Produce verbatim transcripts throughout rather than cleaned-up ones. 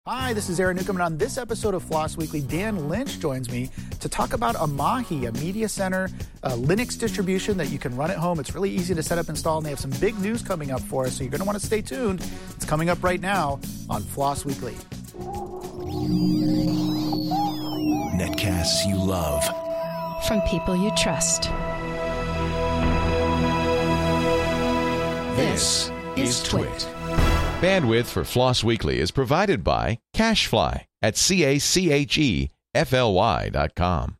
Hi, this is Aaron Newcomb, and on this episode of Floss Weekly, Dan Lynch joins me to talk about Amahi, a media center, a Linux distribution that you can run at home. It's really easy to set up and install, and they have some big news coming up for us, so you're going to want to stay tuned. It's coming up right now on Floss Weekly. Netcasts you love. From people you trust. This is Twit. Bandwidth for Floss Weekly is provided by CacheFly at C A C H E F L Y dot com.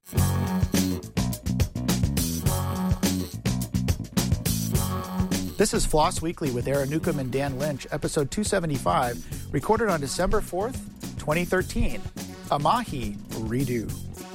This is Floss Weekly with Aaron Newcomb and Dan Lynch, episode two seventy-five, recorded on December fourth, twenty thirteen. Amahi Redo.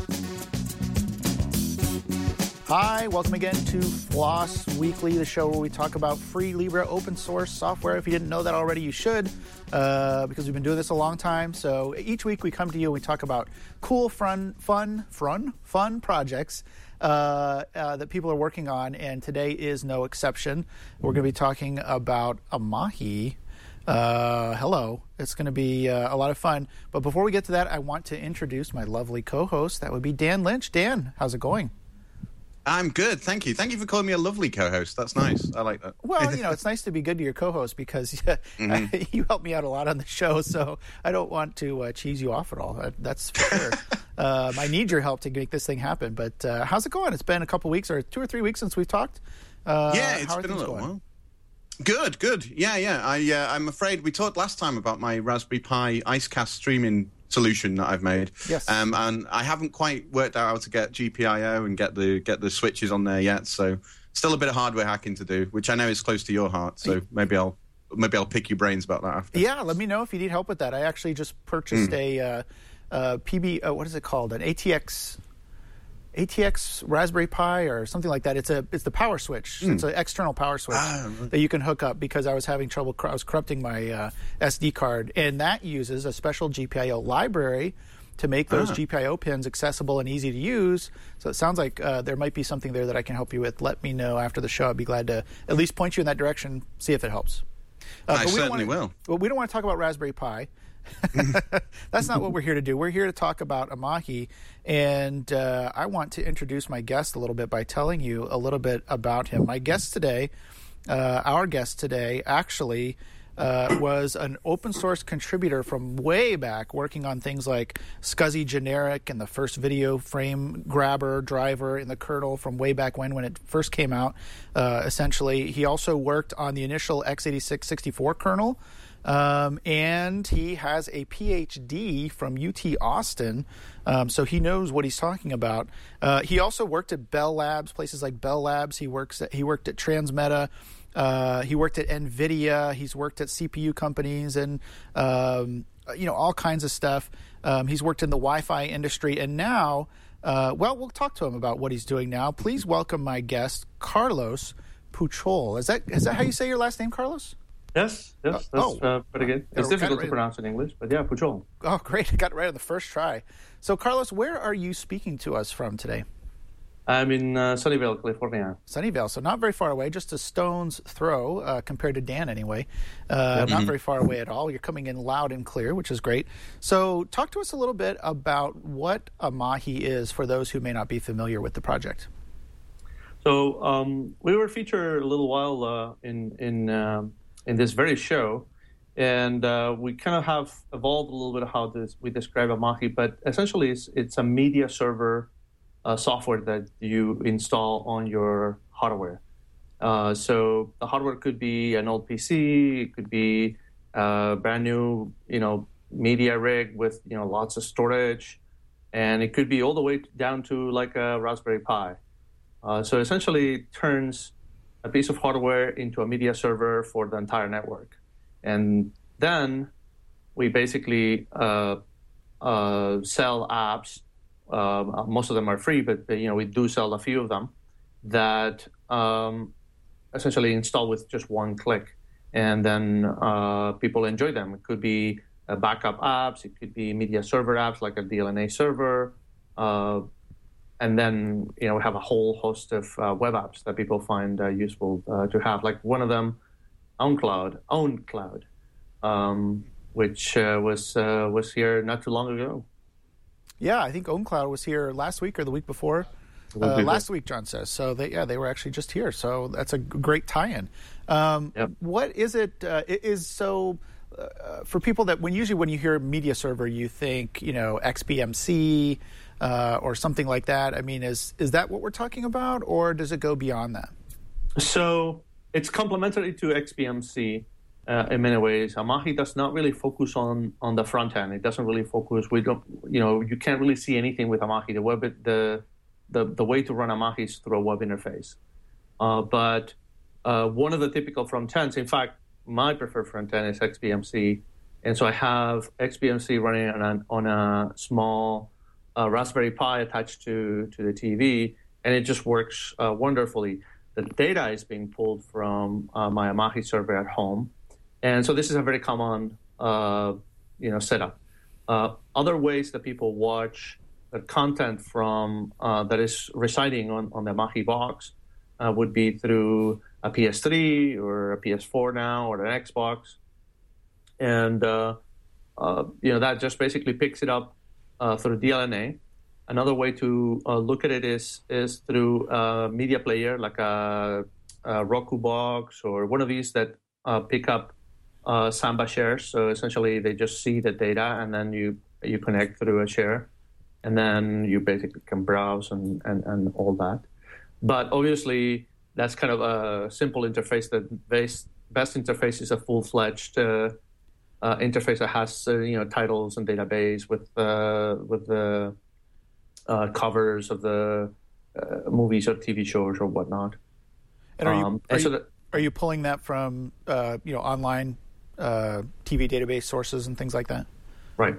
Hi, welcome again to Floss Weekly, the show where we talk about free Libre open source software. If you didn't know that already, you should, uh, because we've been doing this a long time. So each week we come to you and we talk about cool, fun, fun, fun, fun projects uh, uh, that people are working on, and today is no exception. We're going to be talking about Amahi. Uh, hello. It's going to be uh, a lot of fun. But before we get to that, I want to introduce my lovely co-host. That would be Dan Lynch. Dan, how's it going? I'm good, thank you. Thank you for calling me a lovely co-host. That's nice. I like that. Well, you know, it's nice to be good to your co-host because uh, mm-hmm. you help me out a lot on the show, so I don't want to uh, cheese you off at all. That, that's for sure. um, I need your help to make this thing happen. But uh, how's it going? It's been a couple weeks or two or three weeks since we've talked. Uh, yeah, it's been a little while. Good, good. Yeah, yeah. I, uh, I'm afraid we talked last time about my Raspberry Pi IceCast streaming solution that I've made. Yes. Um, and I haven't quite worked out how to get G P I O and get the get the switches on there yet. So still a bit of hardware hacking to do, which I know is close to your heart. So maybe I'll maybe I'll pick your brains about that after. Yeah, let me know if you need help with that. I actually just purchased mm. a uh, uh, P B. Uh, what is it called? An A T X. A T X Raspberry Pi or something like that. It's a it's the power switch. Mm. It's an external power switch ah. that you can hook up because I was having trouble. I was corrupting my uh, S D card, and that uses a special G P I O library to make those ah. G P I O pins accessible and easy to use. So it sounds like uh, there might be something there that I can help you with. Let me know after the show. I'd be glad to at least point you in that direction. See if it helps. Uh, I but we certainly don't wanna, will. Well, we don't want to talk about Raspberry Pi. That's not what we're here to do. We're here to talk about Amahi, and uh, I want to introduce my guest a little bit by telling you a little bit about him. My guest today, uh, our guest today, actually uh, was an open source contributor from way back, working on things like SCSI Generic and the first video frame grabber driver in the kernel from way back when, when it first came out, uh, essentially. He also worked on the initial x eighty-six sixty-four kernel. Um, and he has a P H D from U T Austin, um, so he knows what he's talking about. Uh, he also worked at Bell Labs, places like Bell Labs. He works at, he worked at Transmeta. Uh, he worked at NVIDIA. He's worked at C P U companies and um, you know all kinds of stuff. Um, he's worked in the Wi-Fi industry, and now, uh, well, we'll talk to him about what he's doing now. Please welcome my guest, Carlos Pujol. Is that is that how you say your last name, Carlos? Yes, yes, that's oh, uh, pretty good. It's difficult right to pronounce in English, but yeah, Pujol. Oh, great. I got it right on the first try. So, Carlos, where are you speaking to us from today? I'm in uh, Sunnyvale, California. Sunnyvale, so not very far away, just a stone's throw uh, compared to Dan anyway. Uh, yep. Not mm-hmm. very far away at all. You're coming in loud and clear, which is great. So talk to us a little bit about what Amahi is for those who may not be familiar with the project. So um, we were featured a little while uh, in... in um, in this very show, and uh, we kind of have evolved a little bit of how this, we describe Amahi, but essentially it's, it's a media server uh, software that you install on your hardware. Uh, so the hardware could be an old P C, it could be a brand new, you know, media rig with, you know, lots of storage, and it could be all the way down to like a Raspberry Pi. Uh, so essentially it turns a piece of hardware into a media server for the entire network. And then we basically uh, uh, sell apps. Uh, most of them are free, but you know we do sell a few of them that um, essentially install with just one click. And then uh, people enjoy them. It could be uh, backup apps. It could be media server apps like a D L N A server. Uh, And then, you know, we have a whole host of uh, web apps that people find uh, useful uh, to have. Like one of them, OwnCloud, OwnCloud, um, which uh, was uh, was here not too long ago. Yeah, I think OwnCloud was here last week or the week before. Uh, last week, John says. So, they, yeah, they were actually just here. So that's a great tie-in. Um, yep. What is it? Uh, it is so uh, for people that when usually when you hear media server, you think you know X B M C uh, or something like that. I mean, is is that what we're talking about, or does it go beyond that? So it's complementary to X B M C uh, in many ways. Amahi does not really focus on on the front end. It doesn't really focus. We don't. You know, you can't really see anything with Amahi. The web the The, the way to run Amahi is through a web interface. Uh, but uh, one of the typical front ends, in fact, my preferred front end is X B M C. And so I have X B M C running on a, on a small uh, Raspberry Pi attached to, to the T V, and it just works uh, wonderfully. The data is being pulled from uh, my Amahi server at home. And so this is a very common uh, you know, setup. Uh, other ways that people watch the content from uh, that is residing on, on the Amahi box uh, would be through a P S three or a P S four now or an Xbox, and uh, uh, you know that just basically picks it up uh, through D L N A. Another way to uh, look at it is is through a media player like a, a Roku box or one of these that uh, pick up uh, Samba shares. So essentially, they just see the data and then you you connect through a share. And then you basically can browse and, and, and all that. But obviously, that's kind of a simple interface. The best, best interface is a full-fledged uh, uh, interface that has uh, you know titles and database with uh, with the uh, covers of the uh, movies or T V shows or whatnot. And are you, um, are, and so you that, are you pulling that from uh, you know online uh, T V database sources and things like that? Right.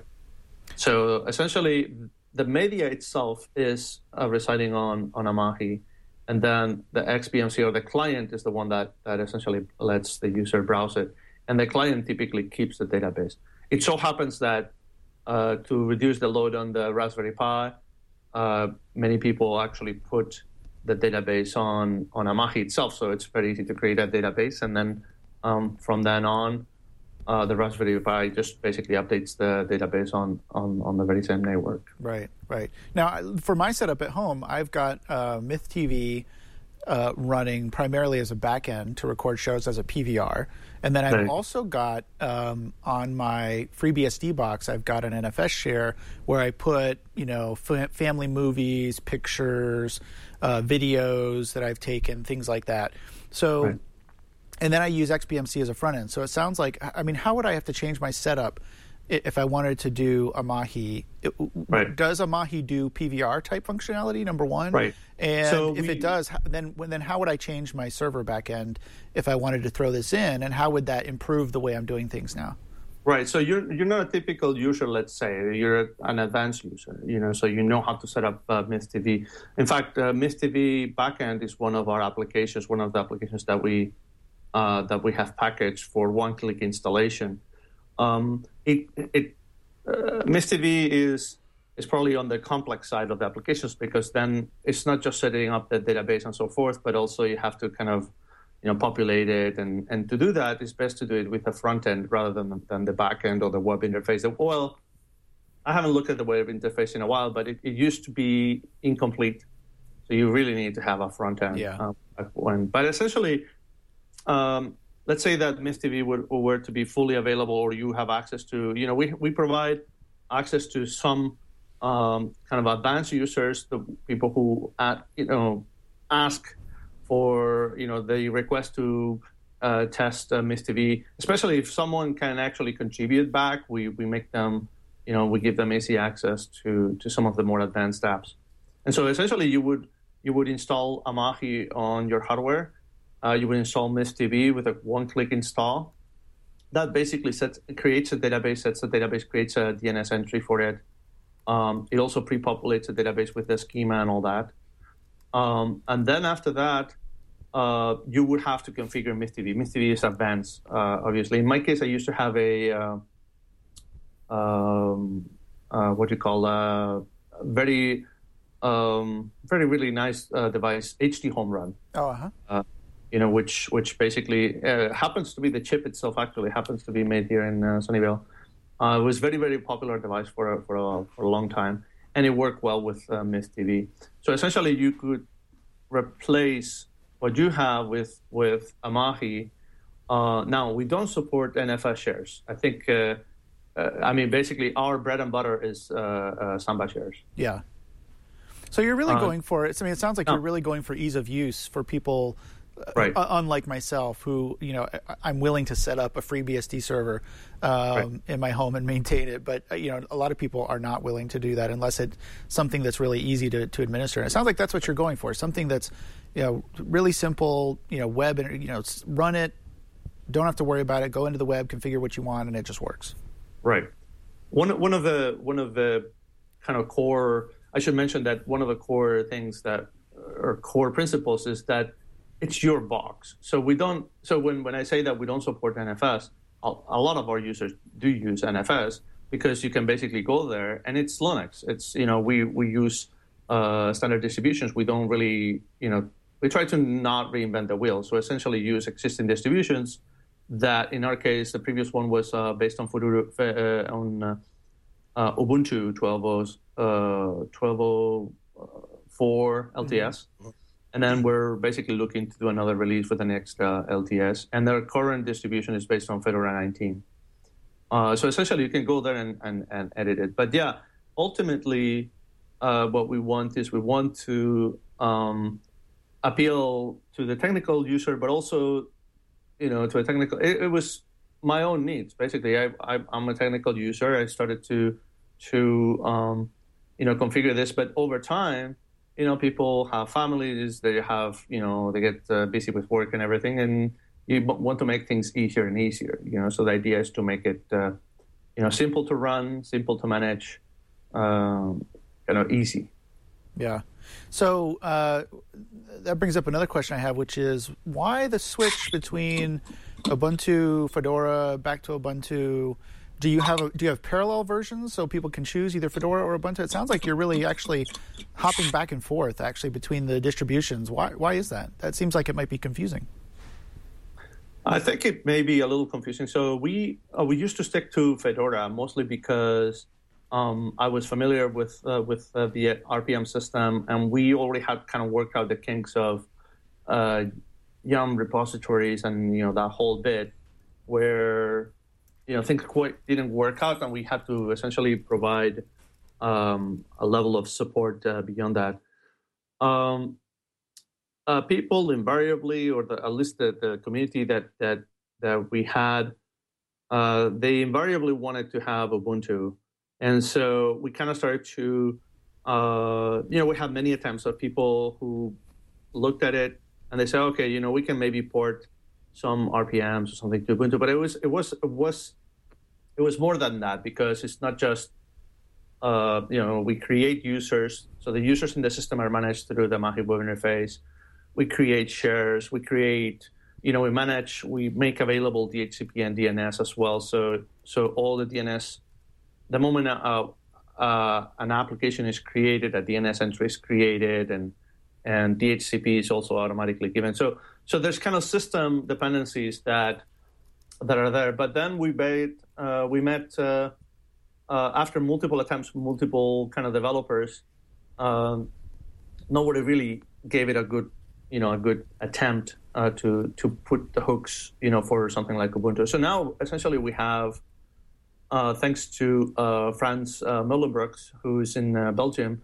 So essentially, the media itself is uh, residing on, on Amahi, and then the X B M C or the client is the one that, that essentially lets the user browse it. And the client typically keeps the database. It so happens that uh, to reduce the load on the Raspberry Pi, uh, many people actually put the database on, on Amahi itself, so it's very easy to create a database. And then um, from then on, Uh, the Raspberry Pi just basically updates the database on, on, on the very same network. Right, right. Now, for my setup at home, I've got uh, Myth T V uh, running primarily as a backend to record shows as a P V R. And then I've right. also got um, on my FreeBSD box, I've got an N F S share where I put, you know, f- family movies, pictures, uh, videos that I've taken, things like that. So... Right. And then I use X B M C as a front end. So it sounds like, I mean, how would I have to change my setup if I wanted to do Amahi? It, right. Does Amahi do P V R type functionality, number one? Right. And so if we, it does, then then how would I change my server backend if I wanted to throw this in? And how would that improve the way I'm doing things now? Right. So you're you're not a typical user, let's say. You're an advanced user, you know, so you know how to set up uh, Myth T V. In fact, uh, Myth T V backend is one of our applications, one of the applications that we Uh, that we have packaged for one-click installation. Um, it, it, uh, Myth T V is is probably on the complex side of the applications because then it's not just setting up the database and so forth, but also you have to kind of you know populate it, and, and to do that, it's best to do it with the front end rather than than the back end or the web interface. Well, I haven't looked at the web interface in a while, but it, it used to be incomplete, so you really need to have a front end. Yeah. Uh, one. But essentially. Um, let's say that Myth T V were, were to be fully available, or you have access to, you know, we we provide access to some um, kind of advanced users, the people who, at, you know, ask for, you know, they request to uh, test uh, Myth T V, especially if someone can actually contribute back. We we make them, you know, we give them easy access to to some of the more advanced apps, and so essentially you would you would install Amahi on your hardware. Uh, you would install Myth T V with a one-click install. That basically sets, creates a database, sets a database, creates a D N S entry for it. Um, it also pre-populates a database with the schema and all that. Um, and then after that, uh, you would have to configure Myth T V. Myth T V is advanced, uh, obviously. In my case, I used to have a, uh, um, uh, what do you call, a very, um, very, really nice uh, device, H D Home Run. Oh, uh-huh. Uh, you know, which which basically uh, happens to be the chip itself. Actually, happens to be made here in uh, Sunnyvale, Uh, it was very, very popular device for a, for a, for a long time, and it worked well with uh, Mist T V. So essentially, you could replace what you have with with Amahi. Uh, now, we don't support N F S shares. I think, uh, uh, I mean, basically, our bread and butter is uh, uh, Samba shares. Yeah. So you're really Uh, going for it. I mean, it sounds like no. you're really going for ease of use for people, uh, Right. uh, unlike myself, who, you know, I- I'm willing to set up a free B S D server um, Right. in my home and maintain it. But, uh, you know, a lot of people are not willing to do that unless it's something that's really easy to, to administer. And it sounds like that's what you're going for, something that's, you know, really simple, you know, web, and you know, s- run it, don't have to worry about it, go into the web, configure what you want, and it just works. Right. One one of the one of the kind of core. I should mention that one of the core things that or core principles is that it's your box. So we don't. So when, when I say that we don't support N F S, a, a lot of our users do use N F S because you can basically go there and it's Linux. It's you know we we use uh, standard distributions. We don't really you know we try to not reinvent the wheel. So essentially use existing distributions. That in our case, the previous one was uh, based on Fedora, uh, on uh, uh, Ubuntu twelve oh four L T S, mm-hmm. and then we're basically looking to do another release with an extra L T S. And their current distribution is based on Fedora nineteen. Uh, so essentially, you can go there and, and, and edit it. But yeah, ultimately, uh, what we want is we want to um, appeal to the technical user, but also you know, to a technical, it, it was my own needs. Basically, I, I, I'm a technical user. I started to, to, um, you know, configure this. But over time, you know, people have families. They have, you know, they get uh, busy with work and everything, and you want to make things easier and easier. You know, so the idea is to make it, uh, you know, simple to run, simple to manage, um, you know, easy. Yeah. So uh, that brings up another question I have, which is why the switch between Ubuntu, Fedora, back to Ubuntu? Do you have a, do you have parallel versions so people can choose either Fedora or Ubuntu? It sounds like you're really actually hopping back and forth actually between the distributions. Why why is that? That seems like it might be confusing. I think it may be a little confusing. So we uh, we used to stick to Fedora mostly because Um, I was familiar with uh, with uh, the R P M system, and we already had kind of worked out the kinks of uh, Yum repositories and you know that whole bit, where you know things quite didn't work out, and we had to essentially provide um, a level of support uh, beyond that. Um, uh, people invariably, or the, at least the, the community that that that we had, uh, they invariably wanted to have Ubuntu. And so we kind of started to, uh, you know, we had many attempts of people who looked at it and they said, okay, you know, we can maybe port some R P Ms or something to Ubuntu. But it was, it was, it was, it was more than that because it's not just, uh, you know, we create users. So the users in the system are managed through the Amahi web interface. We create shares. We create, you know, we manage, we make available D H C P and D N S as well. So, so all the D N S. The moment uh, uh, an application is created, a D N S entry is created, and and D H C P is also automatically given. So so there's kind of system dependencies that that are there. But then we made uh, we met uh, uh, after multiple attempts, multiple kind of developers. Um, nobody really gave it a good you know a good attempt uh, to to put the hooks you know for something like Ubuntu. So now essentially we have. Uh, thanks to uh, Frans uh, Mullenbrooks, who's in uh, Belgium,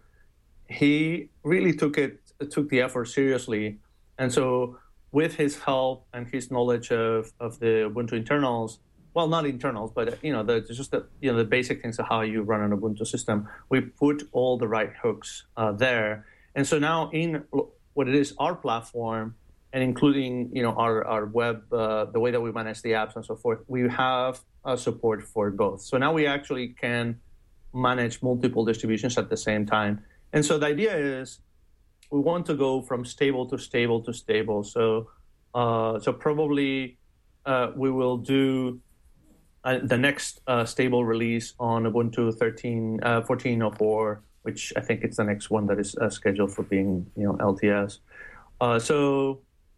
he really took it took the effort seriously, and so with his help and his knowledge of, of the Ubuntu internals, well, not internals, but you know, the, just the you know the basic things of how you run an Ubuntu system, we put all the right hooks uh, there, and so now in what it is our platform, and including you know our our web, uh, the way that we manage the apps and so forth, we have. Uh, support for both. So now we actually can manage multiple distributions at the same time. And so the idea is we want to go from stable to stable to stable. So uh, so probably uh, we will do uh, the next uh, stable release on Ubuntu thirteen, uh, fourteen oh four, which I think it's the next one that is uh, scheduled for being you know L T S. Uh, so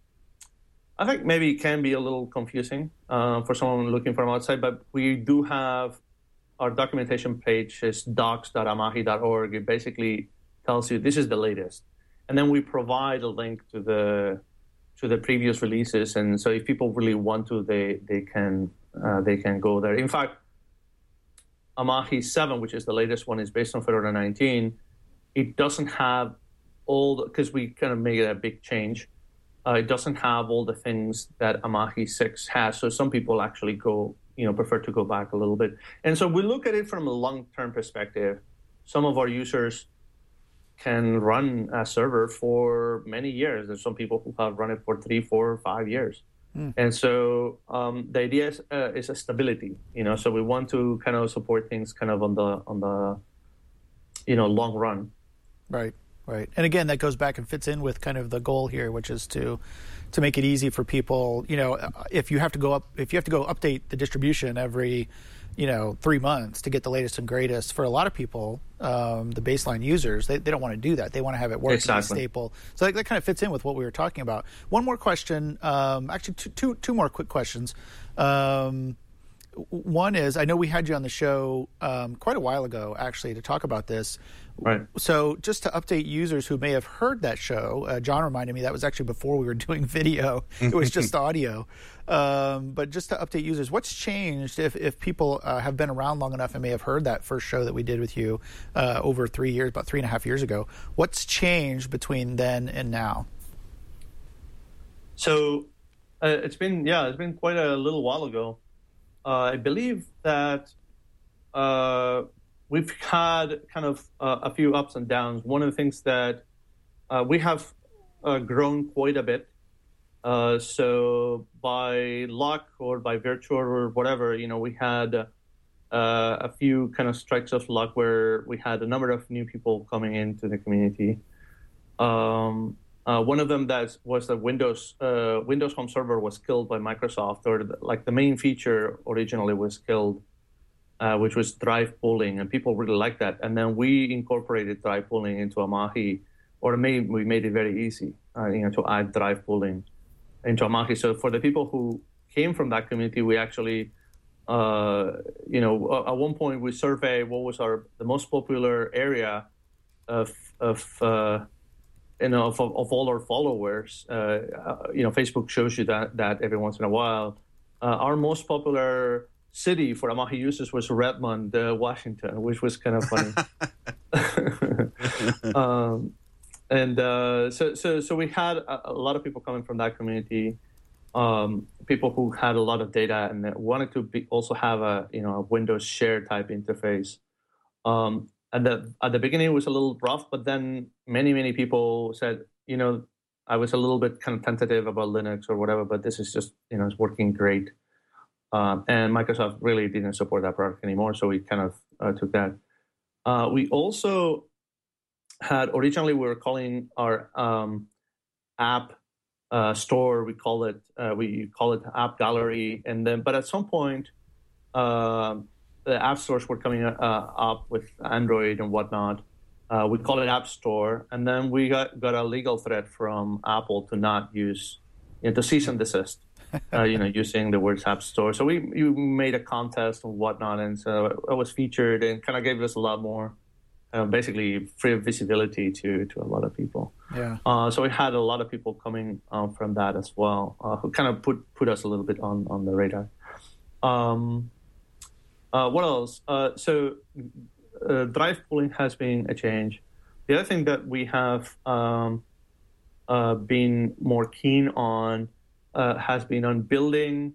I think maybe it can be a little confusing uh, for someone looking from outside, but we do have our documentation page is docs dot amahi dot org. It basically tells you this is the latest, and then we provide a link to the to the previous releases. And so if people really want to, they they can uh, they can go there. In fact, Amahi seven, which is the latest one, is based on Fedora nineteen. It doesn't have all because we kind of made it a big change. Uh, it doesn't have all the things that Amahi six has. So some people actually go, you know, prefer to go back a little bit. And so we look at it from a long-term perspective. Some of our users can run a server for many years. There's some people who have run it for three, four, five years. Mm. And so um, the idea is, uh, is a stability, you know. So we want to kind of support things kind of on the on the you know long run. Right. Right. And again, that goes back and fits in with kind of the goal here, which is to to make it easy for people. You know, if you have to go up, if you have to go update the distribution every, you know, three months to get the latest and greatest, for a lot of people, um, the baseline users, they, they don't want to do that. They want to have it work exactly. as a staple. So that, that kind of fits in with what we were talking about. One more question, um, actually two, two, two more quick questions. Um, one is, I know we had you on the show um, quite a while ago, actually, to talk about this. Right. So just to update users who may have heard that show, uh, John reminded me that was actually before we were doing video. It was just audio. Um, but just to update users, what's changed if, if people uh, have been around long enough and may have heard that first show that we did with you uh, over three years, about three and a half years ago? What's changed between then and now? So uh, it's been, yeah, it's been quite a little while ago. Uh, I believe that uh, we've had kind of uh, a few ups and downs. One of the things that uh, we have uh, grown quite a bit. Uh, so by luck or by virtue or whatever, you know, we had uh, a few kind of strikes of luck where we had a number of new people coming into the community. Um, Uh, one of them that was the Windows uh, Windows Home Server was killed by Microsoft, or the, like the main feature originally was killed, uh, which was drive pooling, and people really liked that. And then we incorporated drive pooling into Amahi, or made, we made it very easy, uh, you know, to add drive pooling into Amahi. So for the people who came from that community, we actually, uh, you know, at one point we surveyed what was our the most popular area of of uh, you know, of, of all our followers. Uh, uh, you know, Facebook shows you that, that every once in a while. Uh, our most popular city for Amahi users was Redmond, uh, Washington, which was kind of funny. um, and uh, so, so, so we had a, a lot of people coming from that community, um, people who had a lot of data and wanted to be, also have a, you know, a Windows share type interface. Um, At the, at the beginning, it was a little rough, but then many, many people said, you know, I was a little bit kind of tentative about Linux or whatever, but this is just, you know, it's working great. Um, and Microsoft really didn't support that product anymore, so we kind of uh, took that. Uh, we also had, originally we were calling our um, app uh, store, we call it, uh, we call it App Gallery, and then, but at some point, uh, the app stores were coming uh, up with Android and whatnot. Uh, we call it App Store, and then we got, got a legal threat from Apple to not use, you know, to cease and desist, uh, you know, using the words App Store. So we, we made a contest and whatnot, and so it was featured and kind of gave us a lot more, uh, basically free visibility to to a lot of people. Yeah. Uh, so we had a lot of people coming uh, from that as well, uh, who kind of put put us a little bit on on the radar. Um, Uh, what else? Uh, so uh, drive pooling has been a change. The other thing that we have um, uh, been more keen on uh, has been on building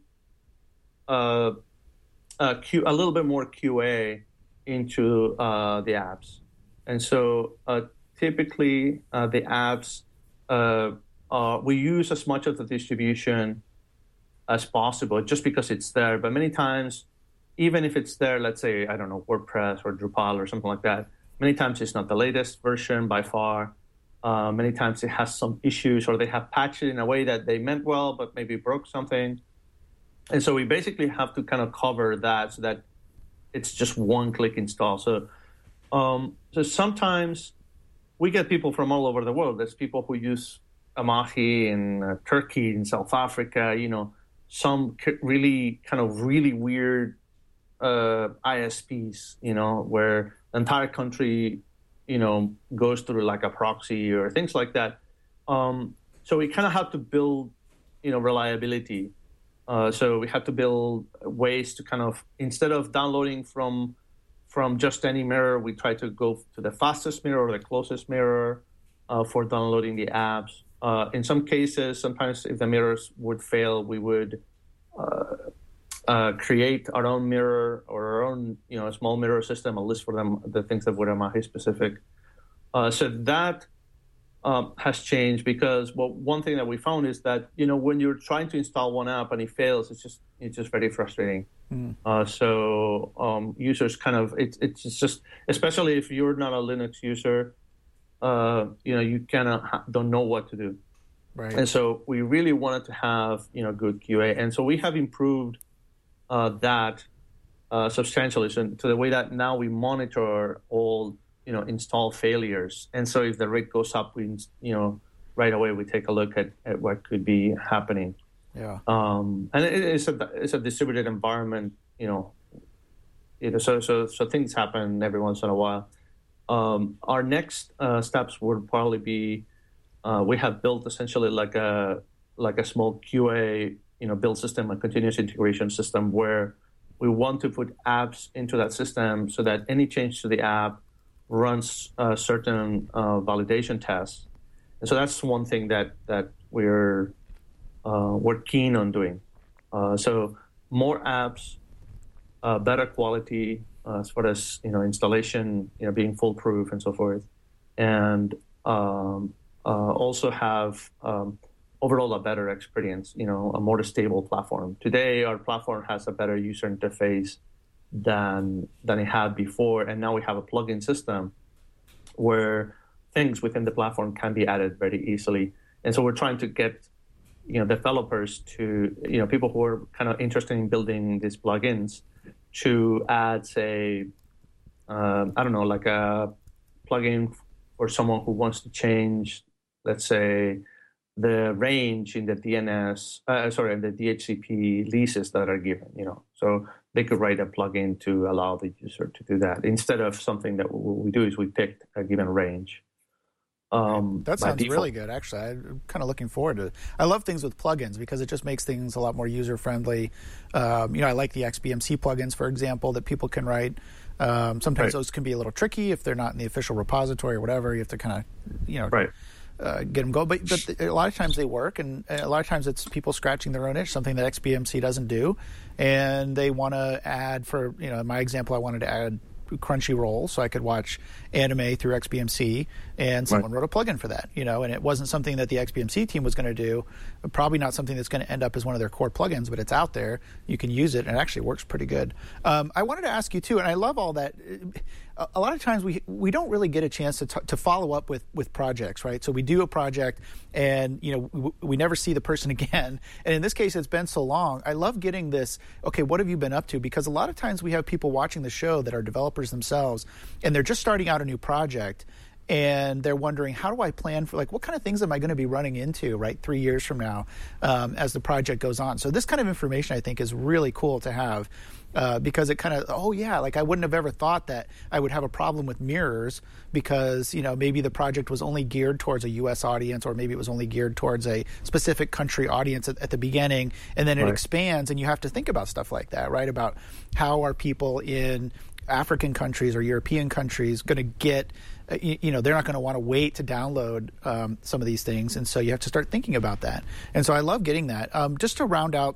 uh, a, Q, a little bit more Q A into uh, the apps. And so uh, typically uh, the apps, uh, uh, we use as much of the distribution as possible just because it's there. But many times, even if it's there, let's say, I don't know, WordPress or Drupal or something like that, many times it's not the latest version by far. Uh, many times it has some issues, or they have patched it in a way that they meant well, but maybe broke something. And so we basically have to kind of cover that so that it's just one-click install. So, um, so sometimes we get people from all over the world. There's people who use Amahi in uh, Turkey, in South Africa, you know, some really kind of really weird uh, I S Ps, you know, where the entire country, you know, goes through like a proxy or things like that. Um, so we kind of have to build, you know, reliability. Uh, so we have to build ways to kind of, instead of downloading from from just any mirror, we try to go to the fastest mirror or the closest mirror uh, for downloading the apps. Uh, in some cases, sometimes if the mirrors would fail, we would uh, uh, create our own mirror or our own, you know, small mirror system, a list for them, the things that were Amahi specific. Uh, so that um, has changed because, well, one thing that we found is that, you know, when you're trying to install one app and it fails, it's just it's just very frustrating. Mm. Uh, so um, users kind of, it, it's just, especially if you're not a Linux user, uh, you know, you kind of ha- don't know what to do. Right. And so we really wanted to have, you know, good Q A. And so we have improved uh, that uh, substantially so, to the way that now we monitor all, you know, install failures. And so if the rate goes up, we, you know, right away we take a look at, at what could be happening. Yeah. Um, and it, it's a it's a distributed environment, you know. You know, so so so things happen every once in a while. Um, our next uh, steps would probably be uh, we have built essentially like a like a small Q A, you know, build system, a continuous integration system where we want to put apps into that system so that any change to the app runs uh, certain uh, validation tests. And so that's one thing that that we're Uh, we're keen on doing. Uh, so more apps, uh, better quality uh, as far as, you know, installation, you know, being foolproof and so forth, and um, uh, also have um, overall a better experience, you know, a more stable platform. Today, our platform has a better user interface than than it had before, and now we have a plugin system where things within the platform can be added very easily. And so we're trying to get, you know, developers to, you know, people who are kind of interested in building these plugins to add, say, um, I don't know, like a plugin for someone who wants to change, let's say, the range in the D N S, uh, sorry, in the D H C P leases that are given, you know. So they could write a plugin to allow the user to do that instead of something that what we do is we pick a given range. Um, that sounds really good, actually. I'm kind of looking forward to it. I love things with plugins because it just makes things a lot more user-friendly. Um, you know, I like the X B M C plugins, for example, that people can write. Um, sometimes right. those can be a little tricky if they're not in the official repository or whatever. You have to kind of, you know, right. uh, get them going. But, but a lot of times they work, and a lot of times it's people scratching their own itch, something that X B M C doesn't do. And they want to add, for, you know, in my example, I wanted to add Crunchyroll so I could watch anime through X B M C, and someone right. wrote a plugin for that, you know, and it wasn't something that the X B M C team was going to do, probably not something that's going to end up as one of their core plugins, but it's out there. You can use it, and it actually works pretty good. Um, I wanted to ask you too, and I love all that. A lot of times we we don't really get a chance to t- to follow up with with projects, right? So we do a project, and you know we, we never see the person again. And in this case, it's been so long. I love getting this. Okay, what have you been up to? Because a lot of times we have people watching the show that are developers themselves, and they're just starting out a new project, and they're wondering, how do I plan for, like, what kind of things am I going to be running into, right, three years from now um, as the project goes on? So this kind of information, I think, is really cool to have uh, because it kind of, oh, yeah, like I wouldn't have ever thought that I would have a problem with mirrors because, you know, maybe the project was only geared towards a U S audience, or maybe it was only geared towards a specific country audience at, at the beginning, and then it right. expands, and you have to think about stuff like that, right, about how are people in African countries or European countries going to get, uh, you, you know, they're not going to want to wait to download um, some of these things. And so you have to start thinking about that. And so I love getting that. Um, just to round out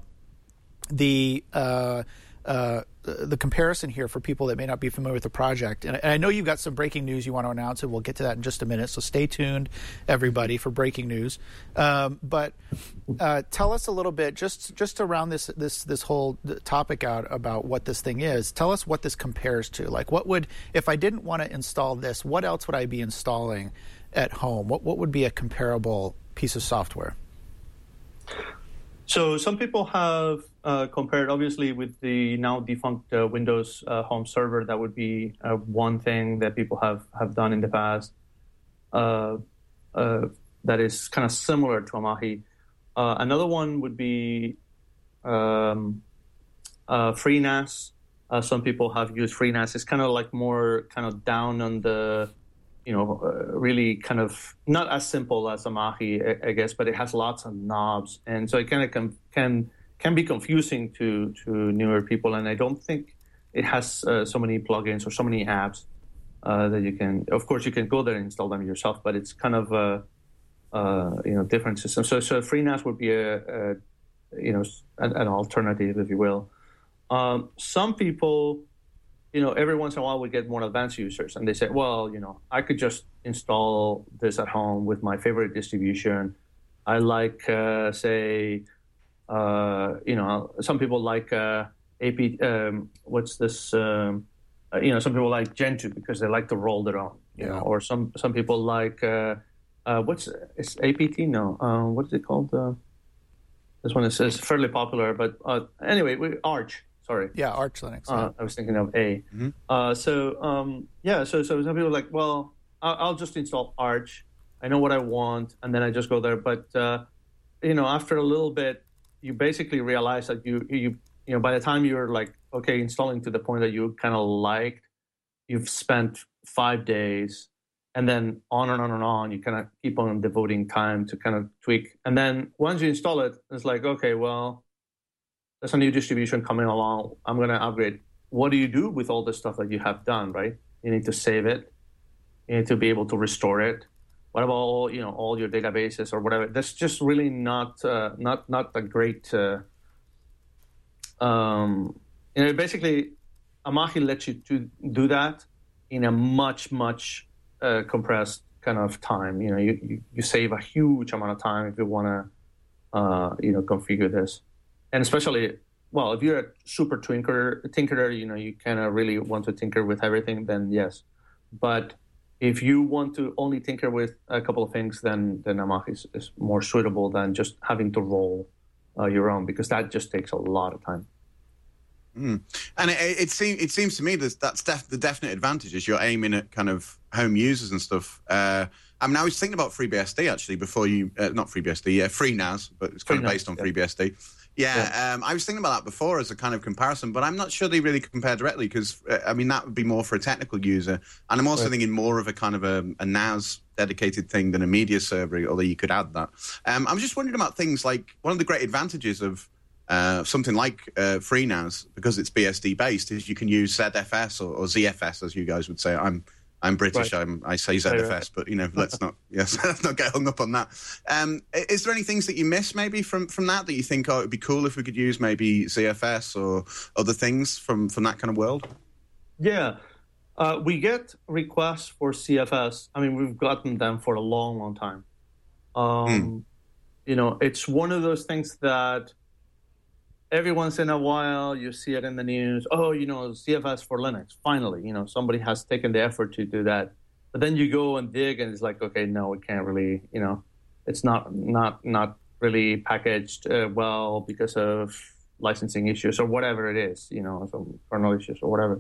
the uh, uh, the comparison here for people that may not be familiar with the project. And I know you've got some breaking news you want to announce, and we'll get to that in just a minute. So stay tuned, everybody, for breaking news. Um, but uh, tell us a little bit, just just around this this this whole topic out about what this thing is. Tell us what this compares to. Like, what would, if I didn't want to install this, what else would I be installing at home? What what would be a comparable piece of software? So some people have uh, compared, obviously, with the now defunct uh, Windows uh, home server. That would be uh, one thing that people have, have done in the past uh, uh, that is kind of similar to Amahi. Uh, another one would be um, uh, FreeNAS. Uh, some people have used FreeNAS. It's kind of like more kind of down on the, you know, uh, really kind of not as simple as Amahi, I, I guess, but it has lots of knobs, and so it kind of can can can be confusing to to newer people. And I don't think it has uh, so many plugins or so many apps uh, that you can. Of course, you can go there and install them yourself, but it's kind of a, a you know different system. So so FreeNAS would be a, a you know an, an alternative, if you will. Um, some people, you know, every once in a while we get more advanced users, and they say, well, you know, I could just install this at home with my favorite distribution. I like, uh, say, uh, you know, some people like uh, A P, um, what's this, um, uh, you know, some people like Gentoo because they like to roll their own, you yeah. know, or some, some people like, uh, uh, what's, is A P T? No, uh, what is it called? Uh, this one is, is fairly popular, but uh, anyway, we, Arch. Sorry. Yeah, Arch Linux. Yeah. Uh, I was thinking of A. Mm-hmm. Uh, so um, yeah, so so some people are like, well, I'll, I'll just install Arch. I know what I want, and then I just go there. But uh, you know, after a little bit, you basically realize that you you you know by the time you're like okay installing to the point that you kind of liked, you've spent five days, and then on and on and on. You kind of keep on devoting time to kind of tweak, and then once you install it, it's like okay, well. There's a new distribution coming along. I'm going to upgrade. What do you do with all the stuff that you have done, right? You need to save it. You need to be able to restore it. What about all, you know, all your databases or whatever? That's just really not uh, not not a great. Uh, um, you know, basically, Amahi lets you to do that in a much much uh, compressed kind of time. You know, you, you you save a huge amount of time if you want to, uh, you know, configure this. And especially, well, if you're a super tinkerer, tinkerer, you know, you kind of really want to tinker with everything, then yes. But if you want to only tinker with a couple of things, then then Amahi is, is more suitable than just having to roll uh, your own, because that just takes a lot of time. Mm. And it, it seems it seems to me that that's def- the definite advantage is you're aiming at kind of home users and stuff. Uh, I mean, I was thinking about FreeBSD actually before you, uh, not FreeBSD, yeah, FreeNAS, but it's kind FreeNAS, of based on yeah. FreeBSD. Yeah, yeah. Um, I was thinking about that before as a kind of comparison, but I'm not sure they really compare directly because, uh, I mean, that would be more for a technical user. And I'm also right. thinking more of a kind of a, a N A S dedicated thing than a media server, although you could add that. Um, I was just wondering about things like one of the great advantages of uh, something like uh, FreeNAS, because it's B S D based, is you can use Z F S or, or Z F S, as you guys would say. I'm I'm British. Right. I'm, I say Z F S, right, right. but you know, let's not yes, let's not get hung up on that. Um, is there any things that you miss maybe from, from that that you think oh it'd be cool if we could use maybe Z F S or other things from, from that kind of world? Yeah, uh, we get requests for C F S. I mean, we've gotten them for a long, long time. Um, mm. You know, it's one of those things that every once in a while you see it in the news. Oh, you know, C F S for Linux. Finally, you know, somebody has taken the effort to do that. But then you go and dig, and it's like, okay, no, we can't really. You know, it's not not not really packaged uh, well because of licensing issues or whatever it is. You know, some kernel issues or whatever.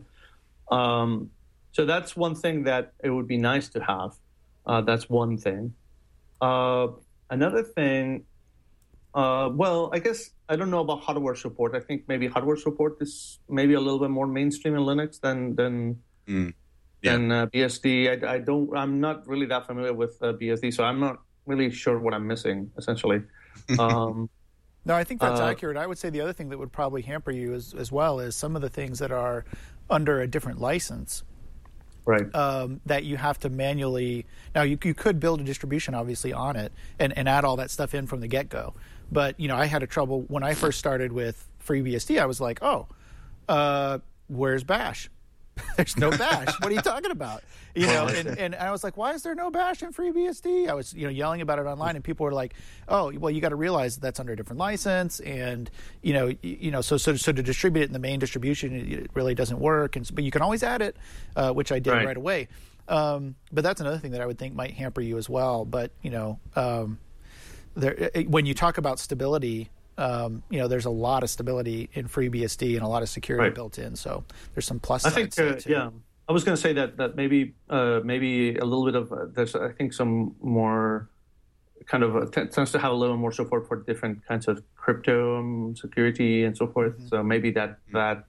Um, so that's one thing that it would be nice to have. Uh, that's one thing. Uh, another thing. Uh, well, I guess I don't know about hardware support. I think maybe hardware support is maybe a little bit more mainstream in Linux than than mm. yeah. than uh, B S D. I, I don't. I'm not really that familiar with uh, B S D, so I'm not really sure what I'm missing. Essentially, um, no, I think that's uh, accurate. I would say the other thing that would probably hamper you as as well is some of the things that are under a different license. Right. Um, that you have to manually. Now, you you could build a distribution, obviously, on it and, and add all that stuff in from the get-go. But, you know, I had a trouble when I first started with FreeBSD. I was like, oh, uh, where's Bash? There's no Bash. What are you talking about? You know, and, and I was like, why is there no Bash in FreeBSD? I was, you know, yelling about it online, and people were like, oh, well, you got to realize that's under a different license, and you know, you, you know, so so so to distribute it in the main distribution, it really doesn't work. And but you can always add it, uh, which I did right, right away. Um, but that's another thing that I would think might hamper you as well. But you know, um, there when you talk about stability. Um, you know, there's a lot of stability in FreeBSD and a lot of security right. built in. So there's some plus I sides think, uh, too. yeah, I was going to say that that maybe uh, maybe a little bit of uh, there's I think some more kind of uh, t- tends to have a little more support for different kinds of crypto um, security and so forth. Mm-hmm. So maybe that that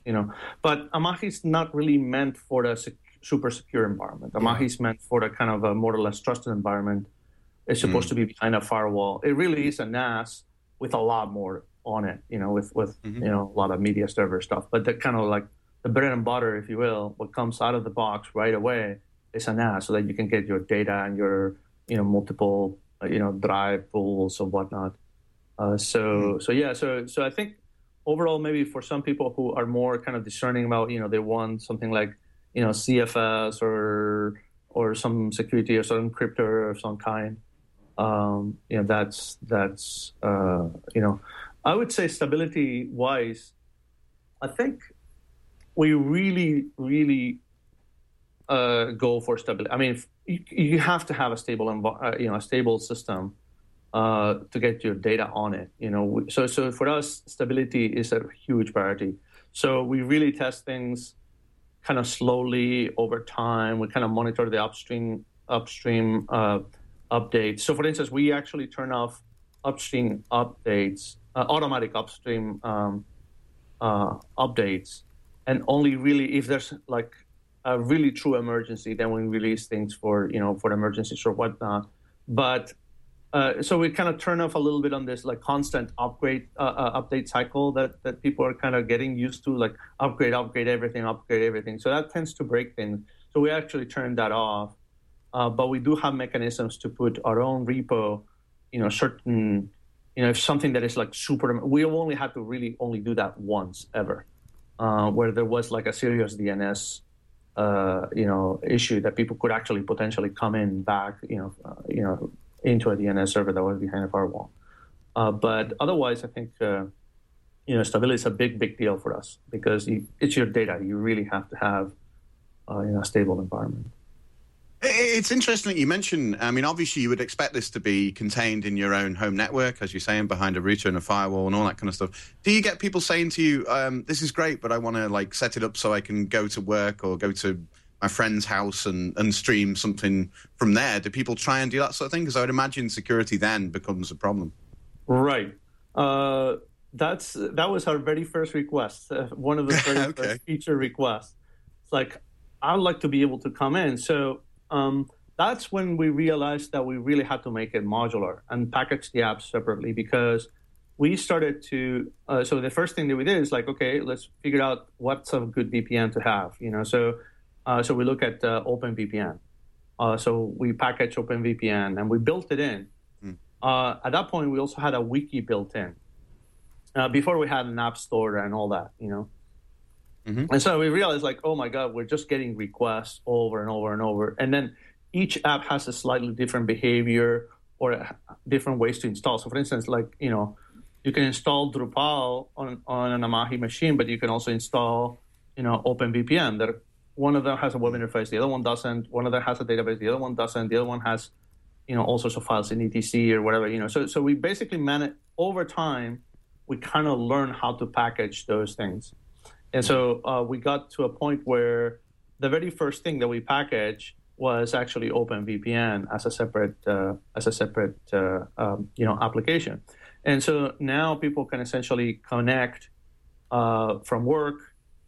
you know. But Amahi is not really meant for the sec- super secure environment. Amahi is meant for the kind of a more or less trusted environment. It's supposed mm. to be behind a firewall. It really is a N A S with a lot more on it, you know, with, with mm-hmm. you know, a lot of media server stuff. But the kind of like the bread and butter, if you will, what comes out of the box right away is a N A S so that you can get your data and your, you know, multiple, uh, you know, drive pools and whatnot. Uh, so, mm. so yeah, so, so I think overall, maybe for some people who are more kind of discerning about, you know, they want something like, you know, C F S or, or some security or some encryptor of some kind. Um, you know, that's, that's, uh, you know, I would say stability wise, I think we really, really, uh, go for stability. I mean, you, you have to have a stable, env- uh, you know, a stable system, uh, to get your data on it, you know, so, so for us, stability is a huge priority. So we really test things kind of slowly over time. We kind of monitor the upstream, upstream, uh, updates. So, for instance, we actually turn off upstream updates, uh, automatic upstream um, uh, updates, and only really if there's like a really true emergency, then we release things for you know for emergencies or whatnot. But uh, so we kind of turn off a little bit on this like constant upgrade uh, uh, update cycle that that people are kind of getting used to, like upgrade, upgrade everything, upgrade everything. So that tends to break things. So we actually turn that off. Uh, but we do have mechanisms to put our own repo, you know, certain, you know, if something that is like super, we only had to really only do that once ever, uh, where there was like a serious D N S, uh, you know, issue that people could actually potentially come in back, you know, uh, you know, into a D N S server that was behind a firewall. Uh, but otherwise, I think, uh, you know, stability is a big, big deal for us because you, it's your data. You really have to have, uh, you know, a stable environment. It's interesting that you mentioned, I mean, obviously you would expect this to be contained in your own home network, as you're saying, behind a router and a firewall and all that kind of stuff. Do you get people saying to you, um, this is great, but I want to like set it up so I can go to work or go to my friend's house and, and stream something from there? Do people try and do that sort of thing? Because I would imagine security then becomes a problem. Right. Uh, that's that was our very first request, uh, one of the very okay. first feature requests. It's like, I'd like to be able to come in. So Um, that's when we realized that we really had to make it modular and package the apps separately because we started to, uh, so the first thing that we did is like, okay, let's figure out what's a good V P N to have, you know, so uh, so we look at uh, OpenVPN. Uh, so we package OpenVPN and we built it in. Mm. Uh, at that point, we also had a wiki built in. Uh, before we had an app store and all that, you know. Mm-hmm. And so we realized, like, oh, my God, we're just getting requests over and over and over. And then each app has a slightly different behavior or different ways to install. So, for instance, like, you know, you can install Drupal on, on an Amahi machine, but you can also install, you know, OpenVPN. That one of them has a web interface, the other one doesn't. One of them has a database, the other one doesn't. The other one has, you know, all sorts of files in E T C or whatever, you know. So, so we basically manage, over time, we kind of learn how to package those things. And so uh, we got to a point where the very first thing that we packaged was actually OpenVPN as a separate uh, as a separate uh, um, you know application. And so now people can essentially connect uh, from work.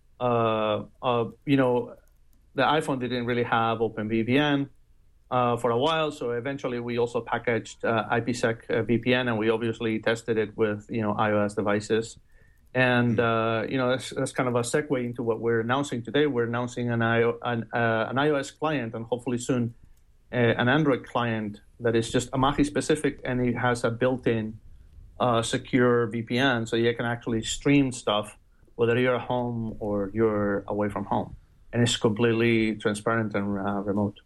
Uh, uh, you know, the iPhone didn't really have OpenVPN uh, for a while, so eventually we also packaged uh, IPsec uh, V P N, and we obviously tested it with you know iOS devices. And, uh, you know, that's, that's kind of a segue into what we're announcing today. We're announcing an, I O, an, uh, an iOS client and hopefully soon uh, an Android client that is just Amahi specific, and it has a built-in uh, secure V P N, so you can actually stream stuff whether you're at home or you're away from home. And it's completely transparent and uh, remote.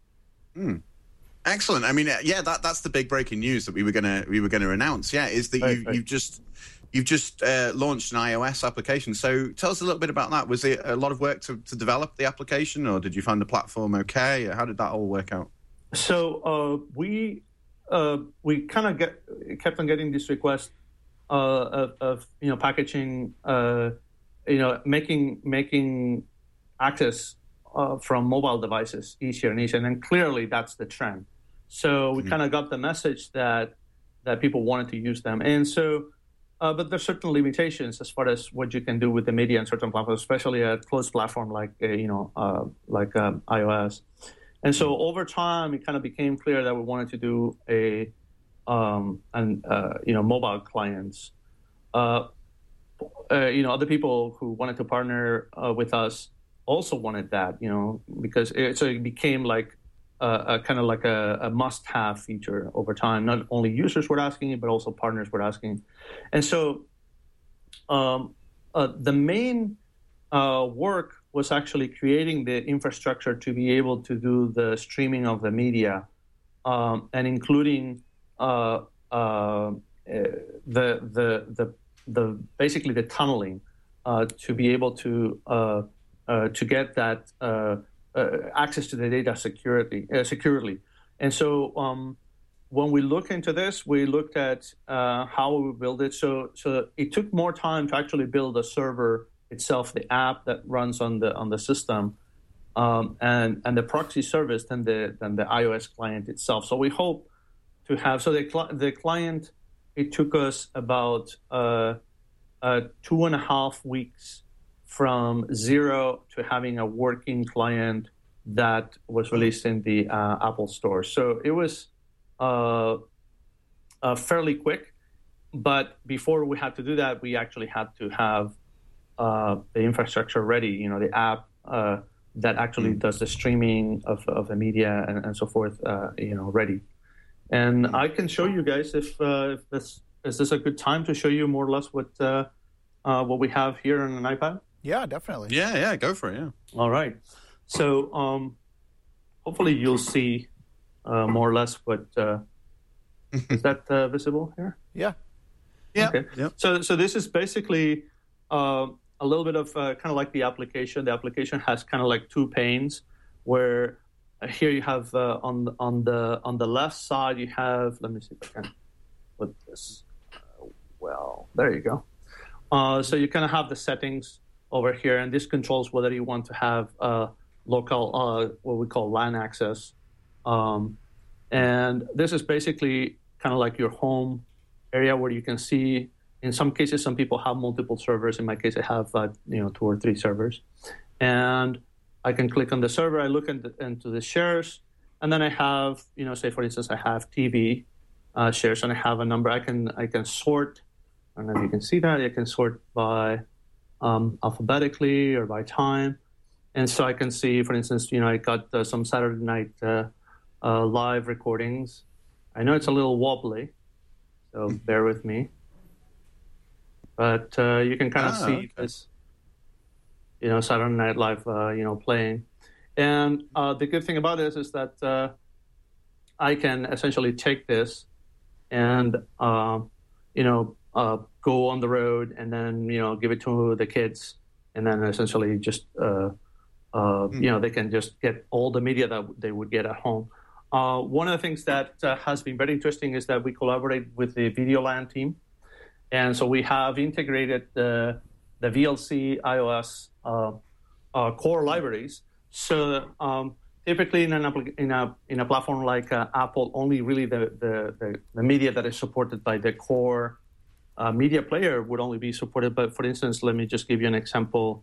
Mm. Excellent. I mean, yeah, that that's the big breaking news that we were gonna we were gonna announce. Yeah, is that right, you right. you've just you've just uh, launched an iOS application. So tell us a little bit about that. Was it a lot of work to, to develop the application, or did you find the platform okay? How did that all work out? So uh, we uh, we kind of get kept on getting this request uh, of, of you know packaging, uh, you know making making access uh, from mobile devices easier and easier, and then clearly that's the trend. So we mm-hmm. kind of got the message that that people wanted to use them, and so uh, but there's certain limitations as far as what you can do with the media on certain platforms, especially a closed platform like uh, you know uh, like um, iOS. And so over time, it kind of became clear that we wanted to do a um, and uh, you know mobile clients. Uh, uh, you know, other people who wanted to partner uh, with us also wanted that. You know, because it, so it became like a, a kind of like a, a must-have feature over time. Not only users were asking it, but also partners were asking. And so um, uh, the main uh, work was actually creating the infrastructure to be able to do the streaming of the media, um, and including uh, uh, the the the the basically the tunneling uh, to be able to uh, uh, to get that uh, uh, access to the data security uh, securely. And so um, when we look into this, we looked at uh, how we would build it. So so it took more time to actually build a server itself, the app that runs on the on the system, um, and and the proxy service than the than the iOS client itself. So we hope to have so the cl- the client. It took us about uh, uh, two and a half weeks from zero to having a working client that was released in the uh, Apple Store. So it was uh, uh, fairly quick, but before we had to do that, we actually had to have uh, the infrastructure ready. You know, the app uh, that actually does the streaming of, of the media and, and so forth. Uh, you know, ready. And I can show you guys if, uh, if this is this a good time to show you more or less what uh, uh, what we have here on an iPad. Yeah, definitely. Yeah, yeah, go for it. Yeah. All right. So um, hopefully you'll see uh, more or less what uh, is that uh, visible here. Yeah. Yeah. Okay. Yep. So so this is basically uh, a little bit of uh, kind of like the application. The application has kind of like two panes where. Uh, here you have uh, on on the on the left side you have. Let me see if I can put this. Uh, well, there you go. Uh, so you kind of have the settings over here, and this controls whether you want to have uh, local uh, what we call LAN access, um, and this is basically kind of like your home area where you can see. In some cases, some people have multiple servers. In my case, I have uh, you know two or three servers, and I can click on the server, I look into, into the shares, and then I have, you know, say for instance, I have T V uh, shares, and I have a number. I can I can sort. I don't know if you can see that. I can sort by um, alphabetically or by time, and so I can see, for instance, you know, I got uh, some Saturday night uh, uh, live recordings. I know it's a little wobbly, so bear with me, but uh, you can kind of ah, see okay. this. You know, Saturday Night Live, uh, you know, playing. And uh, the good thing about this is that uh, I can essentially take this and, uh, you know, uh, go on the road and then, you know, give it to the kids and then essentially just, uh, uh, mm. you know, they can just get all the media that they would get at home. Uh, one of the things that uh, has been very interesting is that we collaborate with the Videoland team. And so we have integrated the the V L C iOS uh, uh, core libraries. So um, typically in an appli- in a in a platform like uh, Apple, only really the, the, the, the media that is supported by the core uh, media player would only be supported. But for instance, let me just give you an example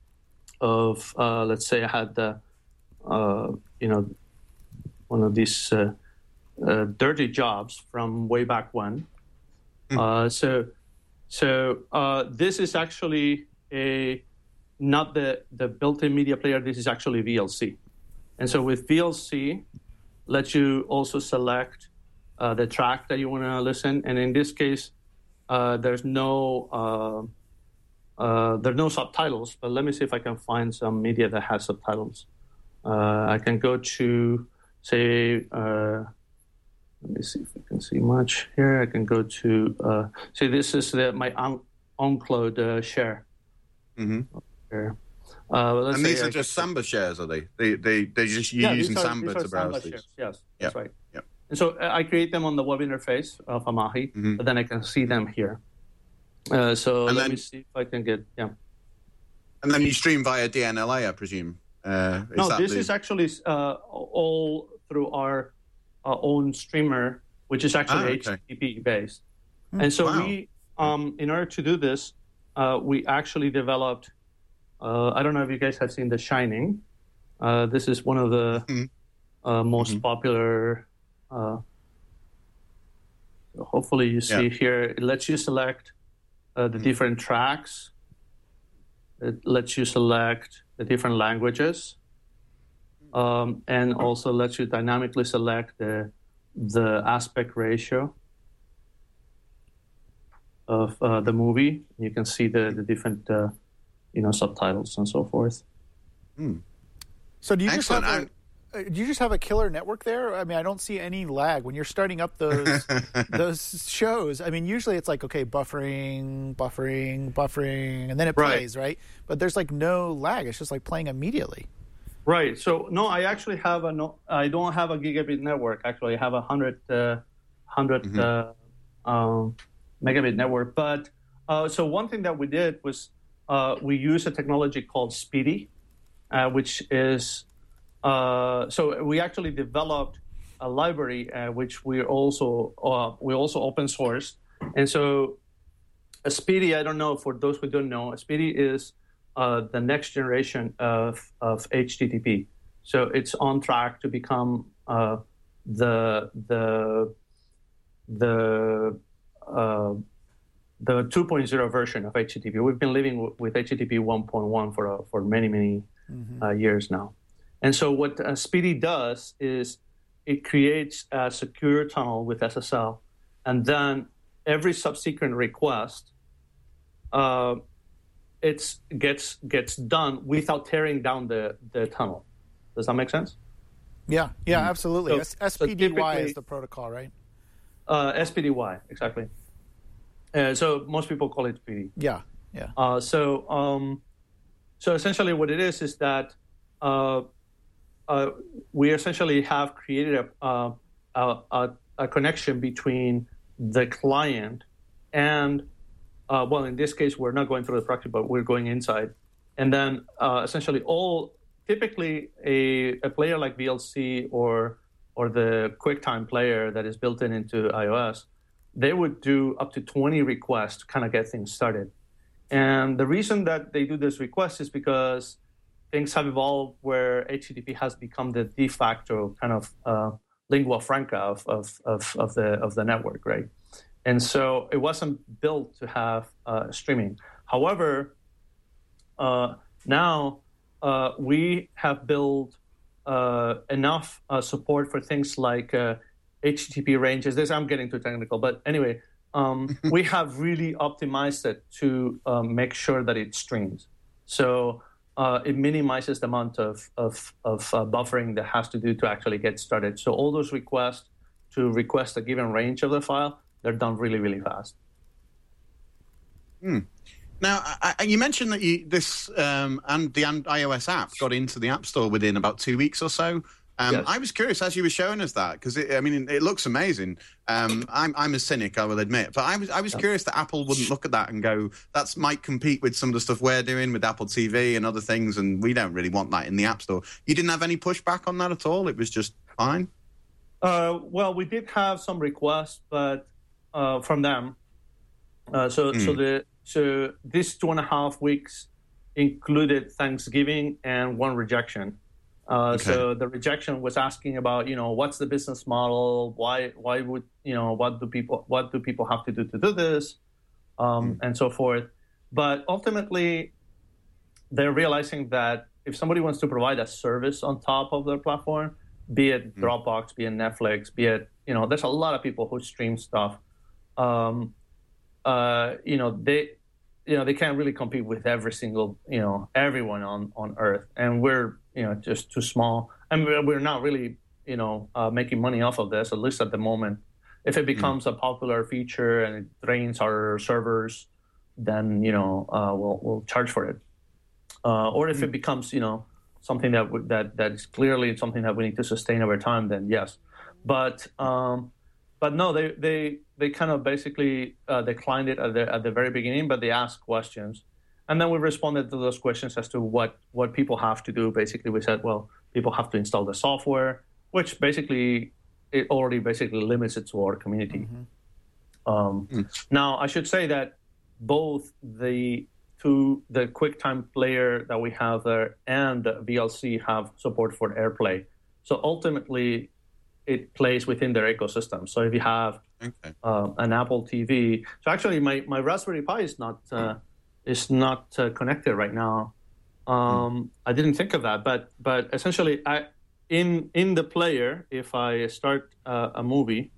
of uh, let's say I had the uh, you know one of these uh, uh, dirty jobs from way back when. Mm. Uh, so. So uh, this is actually a not the, the built-in media player. This is actually V L C. And so with V L C, lets you also select uh, the track that you want to listen. And in this case, uh, there's no uh, uh, there's no subtitles. But let me see if I can find some media that has subtitles. Uh, I can go to say. Uh, Let me see if we can see much here. I can go to, uh, see, this is the, my on, OnCloud uh, share. Mm-hmm. Here. Uh, let's and these say are I just Samba shares, are they? They they they just you're yeah, using these are, Samba these to are browse Samba these. shares. Yes, yep. that's right. Yep. And so uh, I create them on the web interface of Amahi, mm-hmm. but then I can see them here. Uh, so and let then, me see if I can get, yeah. And then you stream via D N L A, I presume. Uh, is no, that this the... is actually uh, all through our uh, own streamer, which is actually ah, okay. H T T P based. And so wow. we um, in order to do this, uh, we actually developed. Uh, I don't know if you guys have seen The Shining. Uh, this is one of the mm-hmm. uh, most mm-hmm. popular. Uh, hopefully, you see yeah. here. It lets you select uh, the mm-hmm. different tracks. It lets you select the different languages, um, and also lets you dynamically select the the aspect ratio of uh, the movie. You can see the the different uh, you know subtitles and so forth. Mm. So do you Excellent. just have a, do you just have a killer network there? I mean, I don't see any lag when you're starting up those those shows. I mean, usually it's like, okay, buffering, buffering, buffering, and then it plays, right? right? But there's like no lag. It's just like playing immediately. Right. So no, I actually have a no. I don't have a gigabit network. Actually, I have a hundred uh, hundred mm-hmm. uh, um, megabit network. But uh, so one thing that we did was uh, we use a technology called Speedy, uh, which is uh, so we actually developed a library uh, which we also uh, we also open sourced. And so a Speedy, I don't know for those who don't know, a Speedy is Uh, the next generation of, of H T T P. So it's on track to become uh, the the the uh, the two point oh version of H T T P. We've been living w- with H T T P one point one for uh, for many many mm-hmm. uh, years now. And so what uh, Speedy does is it creates a secure tunnel with S S L, and then every subsequent request Uh, It gets gets done without tearing down the, the tunnel. Does that make sense? Yeah, yeah, mm-hmm. absolutely. So, S- S P D Y so is the protocol, right? Uh, S P D Y, exactly. Uh, so most people call it Speedy. Yeah, yeah. Uh, so um, so essentially, what it is is that uh, uh, we essentially have created a, a a a connection between the client and Uh, well, in this case, we're not going through the proxy, but we're going inside. And then uh, essentially all, typically a, a player like V L C or or the QuickTime player that is built in into iOS, they would do up to twenty requests to kind of get things started. And the reason that they do this request is because things have evolved where H T T P has become the de facto kind of uh, lingua franca of, of, of, of, the, of the network, right? And so it wasn't built to have uh, streaming. However, uh, now uh, we have built uh, enough uh, support for things like uh, H T T P ranges. This I'm getting too technical, but anyway, um, we have really optimized it to um, make sure that it streams. So uh, it minimizes the amount of of, of uh, buffering that has to do to actually get started. So all those requests to request a given range of the file, they're done really, really fast. Hmm. Now, I, I, you mentioned that you, this um, and the iOS app got into the App Store within about two weeks or so. Um, yes. I was curious as you were showing us that because I mean, it looks amazing. Um, I'm, I'm a cynic, I will admit, but I was I was yeah. curious that Apple wouldn't look at that and go, "That might compete with some of the stuff we're doing with Apple T V and other things, and we don't really want that in the App Store." You didn't have any pushback on that at all. It was just fine. Uh, well, we did have some requests, but. Uh, from them, uh, so mm. so the so this two and a half weeks included Thanksgiving and one rejection. Uh, okay. So the rejection was asking about, you know, what's the business model? Why why would you know what do people what do people have to do to do this, um, mm. and so forth. But ultimately, they're realizing that if somebody wants to provide a service on top of their platform, be it mm. Dropbox, be it Netflix, be it you know, there's a lot of people who stream stuff. Um, uh, you know, they, you know, they can't really compete with every single, you know, everyone on, on Earth, and we're, you know, just too small, and we're not really, you know, uh, making money off of this, at least at the moment. If it becomes mm. a popular feature and it drains our servers, then you know, uh, we'll we'll charge for it. Uh, or if mm. it becomes, you know, something that w- that that is clearly something that we need to sustain over time, then yes. But um, but no, they they. They kind of basically uh, declined it at the at the very beginning, but they asked questions, and then we responded to those questions as to what, what people have to do. Basically, we said, well, people have to install the software, which basically it already basically limits it to our community. Mm-hmm. Um, mm. Now, I should say that both the two, the QuickTime player that we have there and the V L C have support for AirPlay. So ultimately, it plays within their ecosystem. So if you have okay. uh, an Apple T V, so actually my, my Raspberry Pi is not uh, is not uh, connected right now. Um, mm. I didn't think of that, but but essentially, I in in the player, if I start uh, a movie,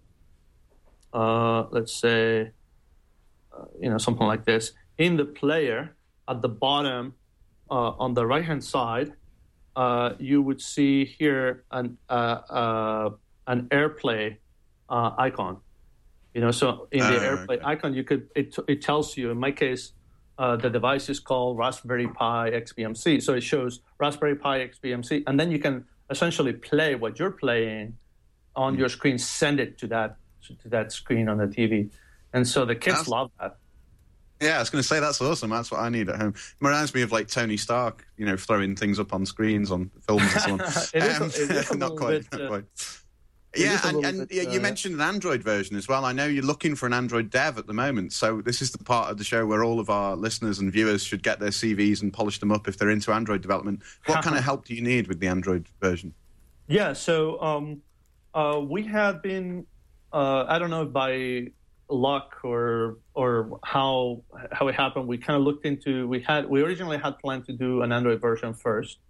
uh, let's say, uh, you know, something like this, in the player at the bottom uh, on the right hand side, uh, you would see here an uh, uh, an AirPlay uh, icon. You know, so in the uh, AirPlay okay. icon, you could it it tells you. In my case, uh, the device is called Raspberry Pi X B M C, so it shows Raspberry Pi X B M C, and then you can essentially play what you're playing on mm. your screen, send it to that to that screen on the T V, and so the kids that's, love that. Yeah, I was going to say that's awesome. That's what I need at home. It reminds me of like Tony Stark, you know, throwing things up on screens on films and so on. it is, um, a, it is a not quite, bit, not uh, quite. Yeah, and, and bit, uh, you mentioned an Android version as well. I know you're looking for an Android dev at the moment, so this is the part of the show where all of our listeners and viewers should get their C Vs and polish them up if they're into Android development. What kind of help do you need with the Android version? Yeah, so um, uh, we have been, uh, I don't know if by luck or or how how it happened, we kind of looked into, we had we originally had planned to do an Android version first,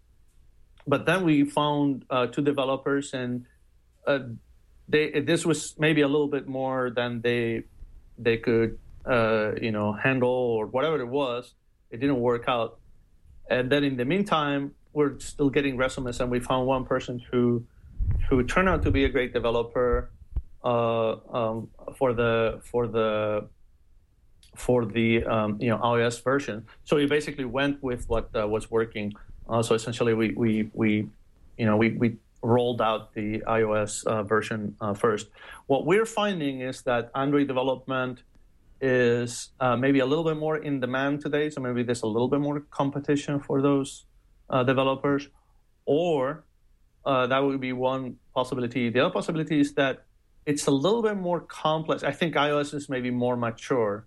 but then we found uh, two developers, and uh, they this was maybe a little bit more than they they could uh, you know handle or whatever it was. It didn't work out, and then in the meantime, we're still getting resumes, and we found one person who who turned out to be a great developer uh, um, for the for the for the um, you know iOS version. So we basically went with what uh, was working. Uh, so essentially, we we we you know we we rolled out the iOS uh, version uh, first. What we're finding is that Android development is uh, maybe a little bit more in demand today. So maybe there's a little bit more competition for those Uh, developers, or uh, that would be one possibility. The other possibility is that it's a little bit more complex. I think iOS is maybe more mature.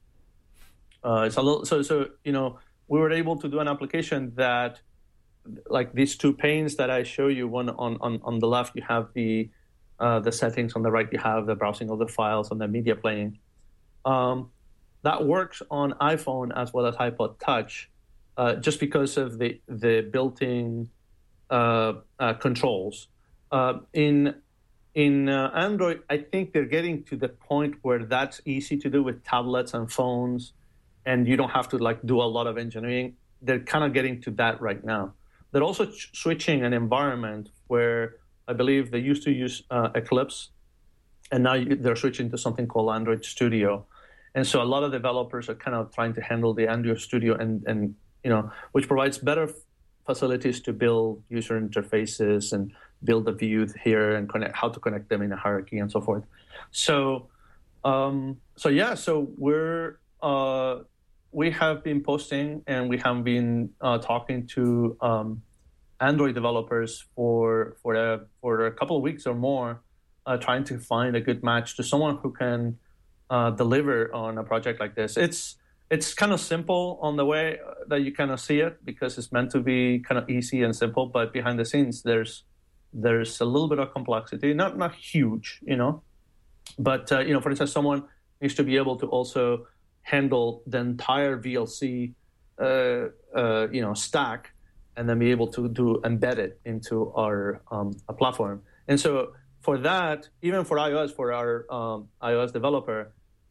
Uh, it's a little so so you know we were able to do an application that, like these two panes that I show you. One on on, on the left, you have the uh, the settings. On the right, you have the browsing of the files and the media playing. Um, that works on iPhone as well as iPod Touch. Uh, just because of the the built-in uh, uh, controls. Uh, in in uh, Android, I think they're getting to the point where that's easy to do with tablets and phones, and you don't have to like do a lot of engineering. They're kind of getting to that right now. They're also ch- switching an environment where I believe they used to use uh, Eclipse, and now you, they're switching to something called Android Studio. And so a lot of developers are kind of trying to handle the Android Studio and and you know, which provides better facilities to build user interfaces and build a view here and connect how to connect them in a hierarchy and so forth. So, um, so yeah, so we're uh, we have been posting and we have been uh, talking to um, Android developers for for a for a couple of weeks or more, uh, trying to find a good match to someone who can uh, deliver on a project like this. It's It's kind of simple on the way that you kind of see it because it's meant to be kind of easy and simple, but behind the scenes there's there's a little bit of complexity, not not huge, you know, but uh, you know, for instance, someone needs to be able to also handle the entire V L C, uh, uh, you know, stack, and then be able to do embed it into our um, a platform. And so for that, even for iOS, for our um, iOS developer,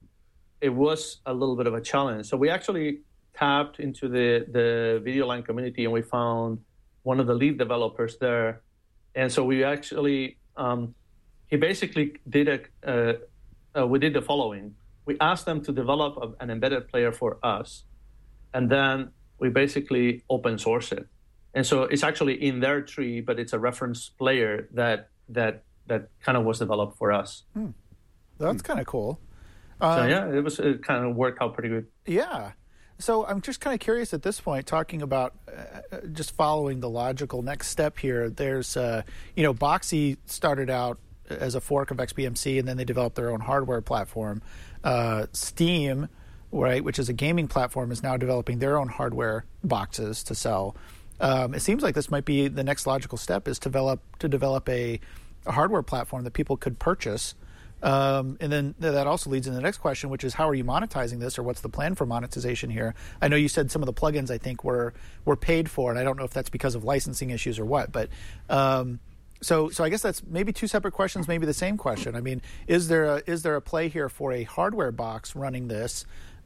it was a little bit of a challenge. So we actually tapped into the, the VideoLine community, and we found one of the lead developers there. And so we actually, um, he basically did a, uh, uh, we did the following. We asked them to develop a, an embedded player for us, and then we basically open source it. And so it's actually in their tree, but it's a reference player that that that kind of was developed for us. Hmm. That's kind of cool. Um, so yeah, it was it kind of worked out pretty good. Yeah. So I'm just kind of curious at this point, talking about uh, just following the logical next step here. There's, uh, you know, Boxee started out as a fork of X B M C, and then they developed their own hardware platform. Uh, Steam, right, which is a gaming platform, is now developing their own hardware boxes to sell. Um, it seems like this might be the next logical step, is to develop to develop a, a hardware platform that people could purchase. Um, and then that also leads into the next question, which is how are you monetizing this, or what's the plan for monetization here? I know you said some of the plugins, I think, were were paid for, and I don't know if that's because of licensing issues or what. But um, so so I guess that's maybe two separate questions, maybe the same question. I mean, is there a, is there a play here for a hardware box running this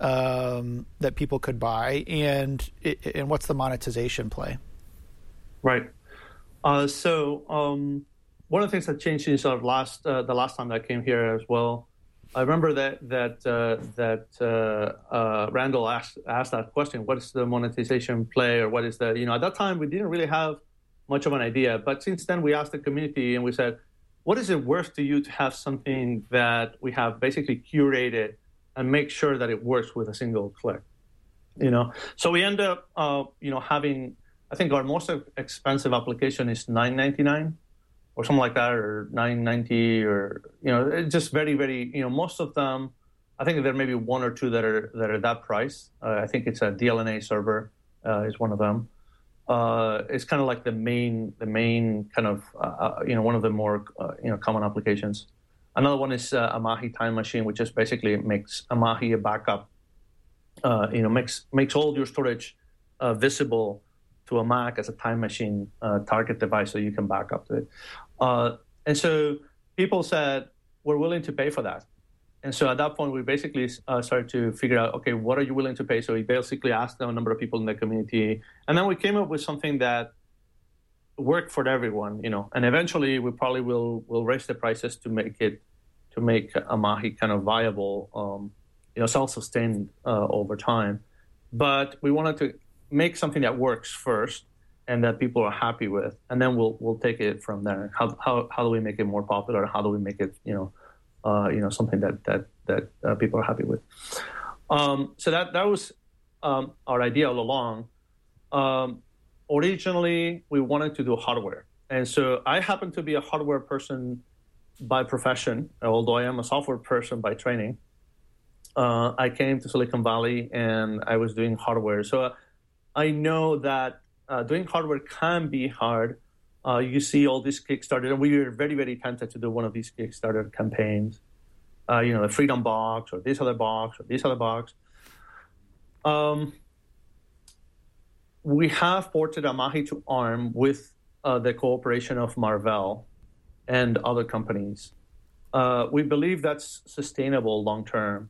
um, that people could buy, and and what's the monetization play? Right. Uh, so. Um... One of the things that changed since our last uh, the last time that I came here as well, I remember that that uh, that uh, uh, Randall asked asked that question: what is the monetization play, or what is the you know? At that time, we didn't really have much of an idea, but since then, we asked the community and we said, what is it worth to you to have something that we have basically curated and make sure that it works with a single click, you know? So we end up uh, you know having, I think our most expensive application is nine ninety-nine. Or something like that, or nine ninety, or you know, it's just very, very. You know, most of them, I think there may be one or two that are that are that price. Uh, I think it's a D L N A server uh, is one of them. Uh, it's kind of like the main, the main kind of uh, you know one of the more uh, you know common applications. Another one is uh, Amahi Time Machine, which just basically makes Amahi a backup. Uh, you know, makes makes all your storage uh, visible to a Mac as a time machine uh, target device, so you can back up to it. Uh, and so people said, we're willing to pay for that. And so at that point, we basically uh, started to figure out, okay, what are you willing to pay? So we basically asked a number of people in the community. And then we came up with something that worked for everyone, you know. And eventually, we probably will will raise the prices to make it, to make Amahi kind of viable, um, you know, self-sustained uh, over time. But we wanted to make something that works first and that people are happy with, and then we'll we'll take it from there. How how how do we make it more popular? How do we make it you know uh, you know something that that that uh, people are happy with? Um, so that that was um, our idea all along. Um, originally, we wanted to do hardware, and so I happen to be a hardware person by profession, although I am a software person by training. Uh, I came to Silicon Valley and I was doing hardware, so. Uh, I know that uh, doing hardware can be hard. Uh, you see all these Kickstarter, and we were very, very tempted to do one of these Kickstarter campaigns. Uh, you know, the Freedom Box, or this other box, or this other box. Um, we have ported Amahi to ARM with uh, the cooperation of Marvell and other companies. Uh, we believe that's sustainable long term.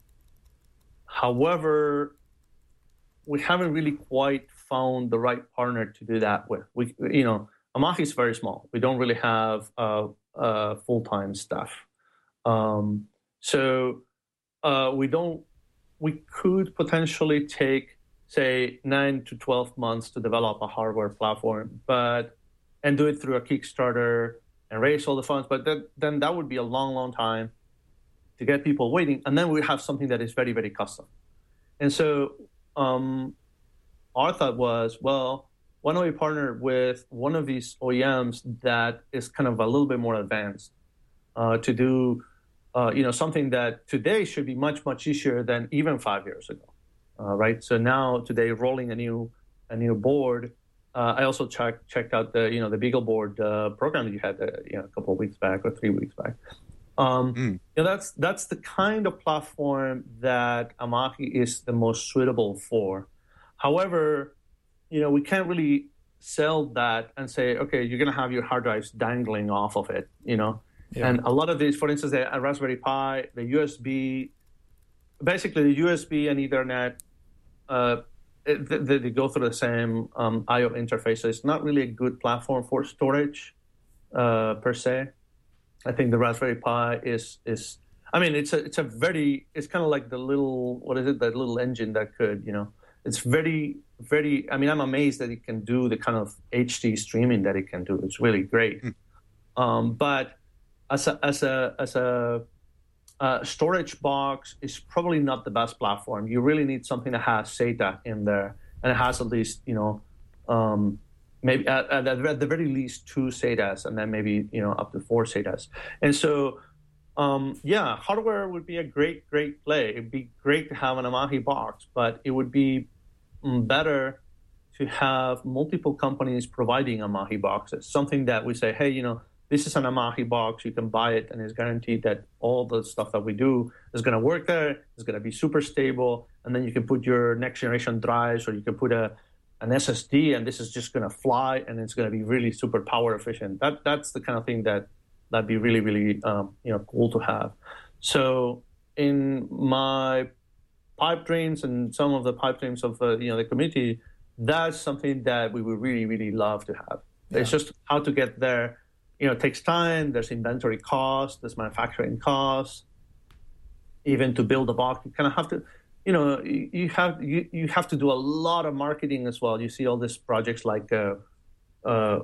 However, we haven't really quite found the right partner to do that with. We, you know, Amahi is very small. We don't really have uh, uh, full-time staff, um, so uh, we don't. We could potentially take, say, nine to twelve months to develop a hardware platform, but and do it through a Kickstarter and raise all the funds. But that, then that would be a long, long time to get people waiting, and then we have something that is very, very custom, and so. Um, our thought was, well, why don't we partner with one of these O E Ms that is kind of a little bit more advanced uh, to do, uh, you know, something that today should be much, much easier than even five years ago, uh, right? So now today, rolling a new a new board. Uh, I also checked checked out the you know the BeagleBoard uh, program that you had uh, you know, a couple of weeks back or three weeks back. Um, mm. You know, that's that's the kind of platform that Amahi is the most suitable for. However, you know, we can't really sell that and say, okay, you're going to have your hard drives dangling off of it, you know. Yeah. And a lot of these, for instance, the Raspberry Pi, the U S B, basically the U S B and Ethernet, uh, it, they, they go through the same um, I O interface. So it's not really a good platform for storage uh, per se. I think the Raspberry Pi is is. I mean, it's a it's a very it's kind of like the little what is it that little engine that could you know it's very very. I mean, I'm amazed that it can do the kind of H D streaming that it can do. It's really great. Mm. Um, but as a as a as a uh, storage box is probably not the best platform. You really need something that has SATA in there and it has at least you know um, maybe at, at, at the very least two S A T As, and then maybe you know up to four S A T As. And so, um, yeah, hardware would be a great, great play. It'd be great to have an Amahi box, but it would be better to have multiple companies providing Amahi boxes. Something that we say, hey, you know, this is an Amahi box. You can buy it, and it's guaranteed that all the stuff that we do is going to work there. It's going to be super stable, and then you can put your next generation drives, or you can put a an S S D, and this is just going to fly, and it's going to be really super power efficient. That that's the kind of thing that that'd be really really um, you know cool to have. So in my pipe dreams and some of the pipe dreams of uh, you know the community, that's something that we would really really love to have. Yeah. It's just how to get there. You know, it takes time. There's inventory costs. There's manufacturing costs. Even to build a box, you kind of have to. You know, you, you have you, you have to do a lot of marketing as well. You see all these projects like uh, uh,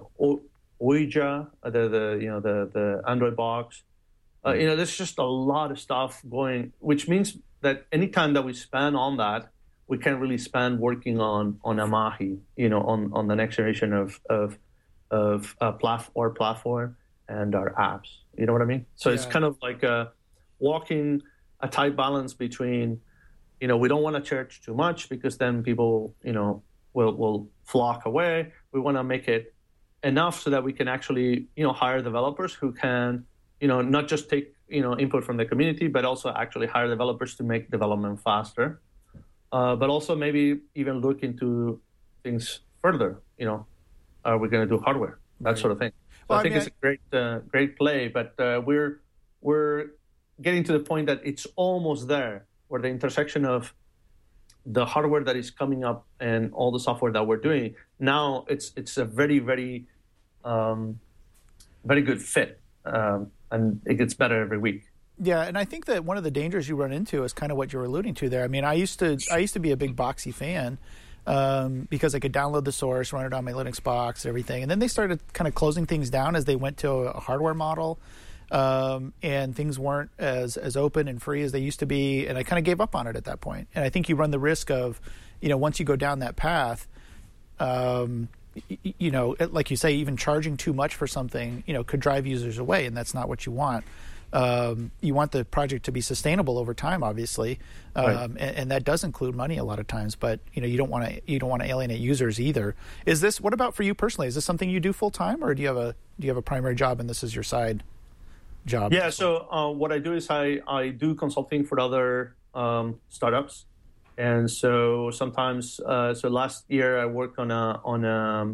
Ouija, the the you know the the Android box. Uh, you know, there's just a lot of stuff going, which means that any time that we spend on that, we can't really spend working on on Amahi. You know, on, on the next generation of of of uh, plat- our platform and our apps. You know what I mean? So yeah. It's kind of like a walking a tight balance between. You know, we don't want to charge too much because then people, you know, will will flock away. We want to make it enough so that we can actually, you know, hire developers who can, you know, not just take, you know, input from the community, but also actually hire developers to make development faster. Uh, but also maybe even look into things further. You know, are we going to do hardware? That right. sort of thing. So well, I think I mean, it's a great, uh, great play. But uh, we're we're getting to the point that it's almost there. Where the intersection of the hardware that is coming up and all the software that we're doing, now it's it's a very, very, um, very good fit. Um, and it gets better every week. Yeah, and I think that one of the dangers you run into is kind of what you're alluding to there. I mean, I used to I used to be a big Boxy fan um, because I could download the source, run it on my Linux box, everything. And then they started kind of closing things down as they went to a, a hardware model. Um, and things weren't as, as open and free as they used to be, and I kind of gave up on it at that point. And I think you run the risk of, you know, once you go down that path, um, y- you know, like you say, even charging too much for something, you know, could drive users away, and that's not what you want. Um, you want the project to be sustainable over time, obviously, um, right. and, and that does include money a lot of times. But you know, you don't want to you don't want to alienate users either. Is this what about for you personally? Is this something you do full time, or do you have a do you have a primary job and this is your side job? Yeah, so uh, what I do is I, I do consulting for other um, startups, and so sometimes uh, so last year I worked on a on a,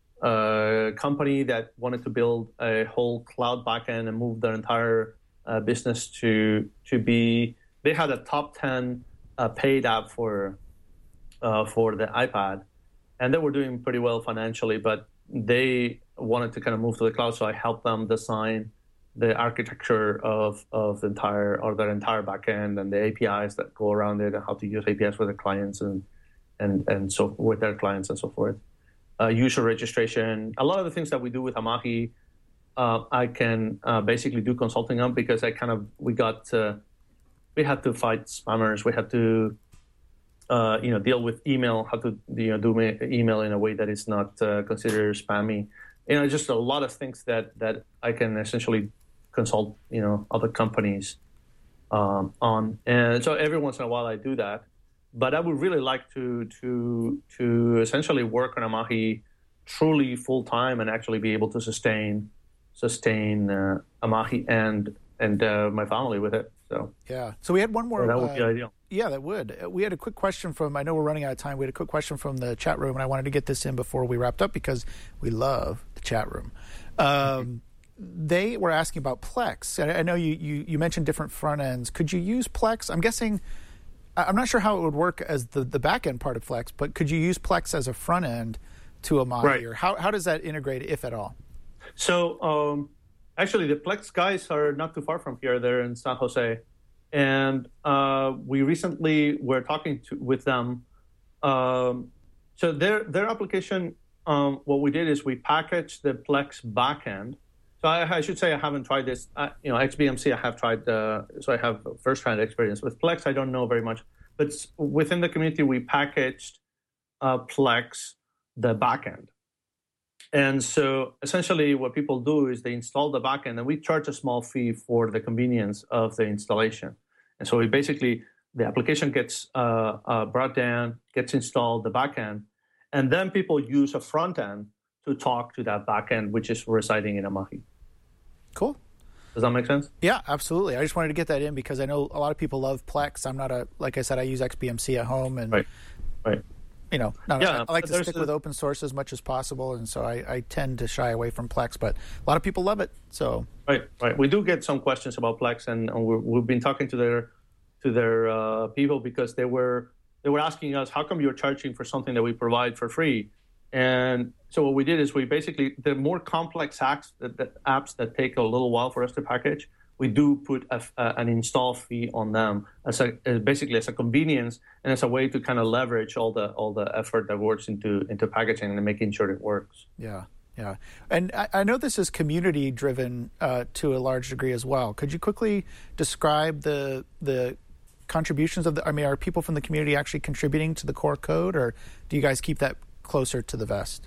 a company that wanted to build a whole cloud backend and move their entire uh, business to to be. They had a top ten uh, paid app for uh, for the iPad, and they were doing pretty well financially, but they wanted to kind of move to the cloud, so I helped them design the architecture of, of the entire or their entire backend and the A P Is that go around it and how to use A P Is with their clients and and and so with their clients and so forth. Uh, user registration, a lot of the things that we do with Amahi, uh, I can uh, basically do consulting on because I kind of we got uh, we had to fight spammers, we had to uh, you know deal with email, how to you know do email in a way that is not uh, considered spammy. You know, just a lot of things that that I can essentially consult, you know, other companies um, on, and so every once in a while I do that. But I would really like to to to essentially work on Amahi truly full time and actually be able to sustain sustain uh, Amahi and and uh, my family with it. So yeah. So we had one more. So that would uh, be ideal. Yeah, that would. We had a quick question from. I know we're running out of time. We had a quick question from the chat room, and I wanted to get this in before we wrapped up because we love the chat room. Um, they were asking about Plex. I know you, you, you mentioned different front ends. Could you use Plex? I'm guessing, I'm not sure how it would work as the, the back end part of Plex, but could you use Plex as a front end to Amahi? Right. Or how, how does that integrate, if at all? So um, actually, the Plex guys are not too far from here. They're in San Jose. And uh, we recently were talking to, with them. Um, so their their application, um, what we did is we packaged the Plex backend. So I, I should say I haven't tried this. Uh, you know, X B M C I have tried, uh, so I have first-hand experience. With Plex, I don't know very much. But within the community, we packaged uh, Plex, the backend. And so essentially what people do is they install the backend, and we charge a small fee for the convenience of the installation. And so we basically, the application gets uh, uh, brought down, gets installed, the backend, and then people use a front end to talk to that backend, which is residing in Amahi. Cool. Does that make sense? Yeah, absolutely. I just wanted to get that in because I know a lot of people love Plex. I'm not a, like I said, I use X B M C at home, and right, right. You know, no, yeah, I like to stick a, with open source as much as possible, and so I, I tend to shy away from Plex. But a lot of people love it. So right, right. We do get some questions about Plex, and, and we're, we've been talking to their to their uh, people because they were they were asking us, how come you're charging for something that we provide for free? And so what we did is we basically, the more complex apps that, that, apps that take a little while for us to package, we do put a, a, an install fee on them as a as basically as a convenience and as a way to kind of leverage all the all the effort that works into into packaging and making sure it works. Yeah, yeah. And I, I know this is community driven uh, to a large degree as well. Could you quickly describe the the contributions of the? I mean, are people from the community actually contributing to the core code, or do you guys keep that closer to the vest?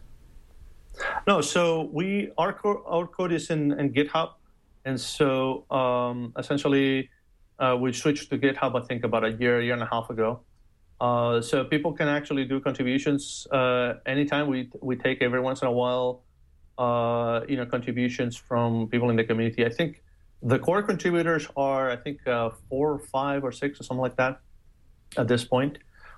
No. So we our core, our code is in, in GitHub. And so um, essentially, uh, we switched to GitHub, I think, about a year, year and a half ago. Uh, so people can actually do contributions uh, anytime. We we take every once in a while, uh, you know, contributions from people in the community. I think the core contributors are, I think, uh, four or five or six or something like that at this point.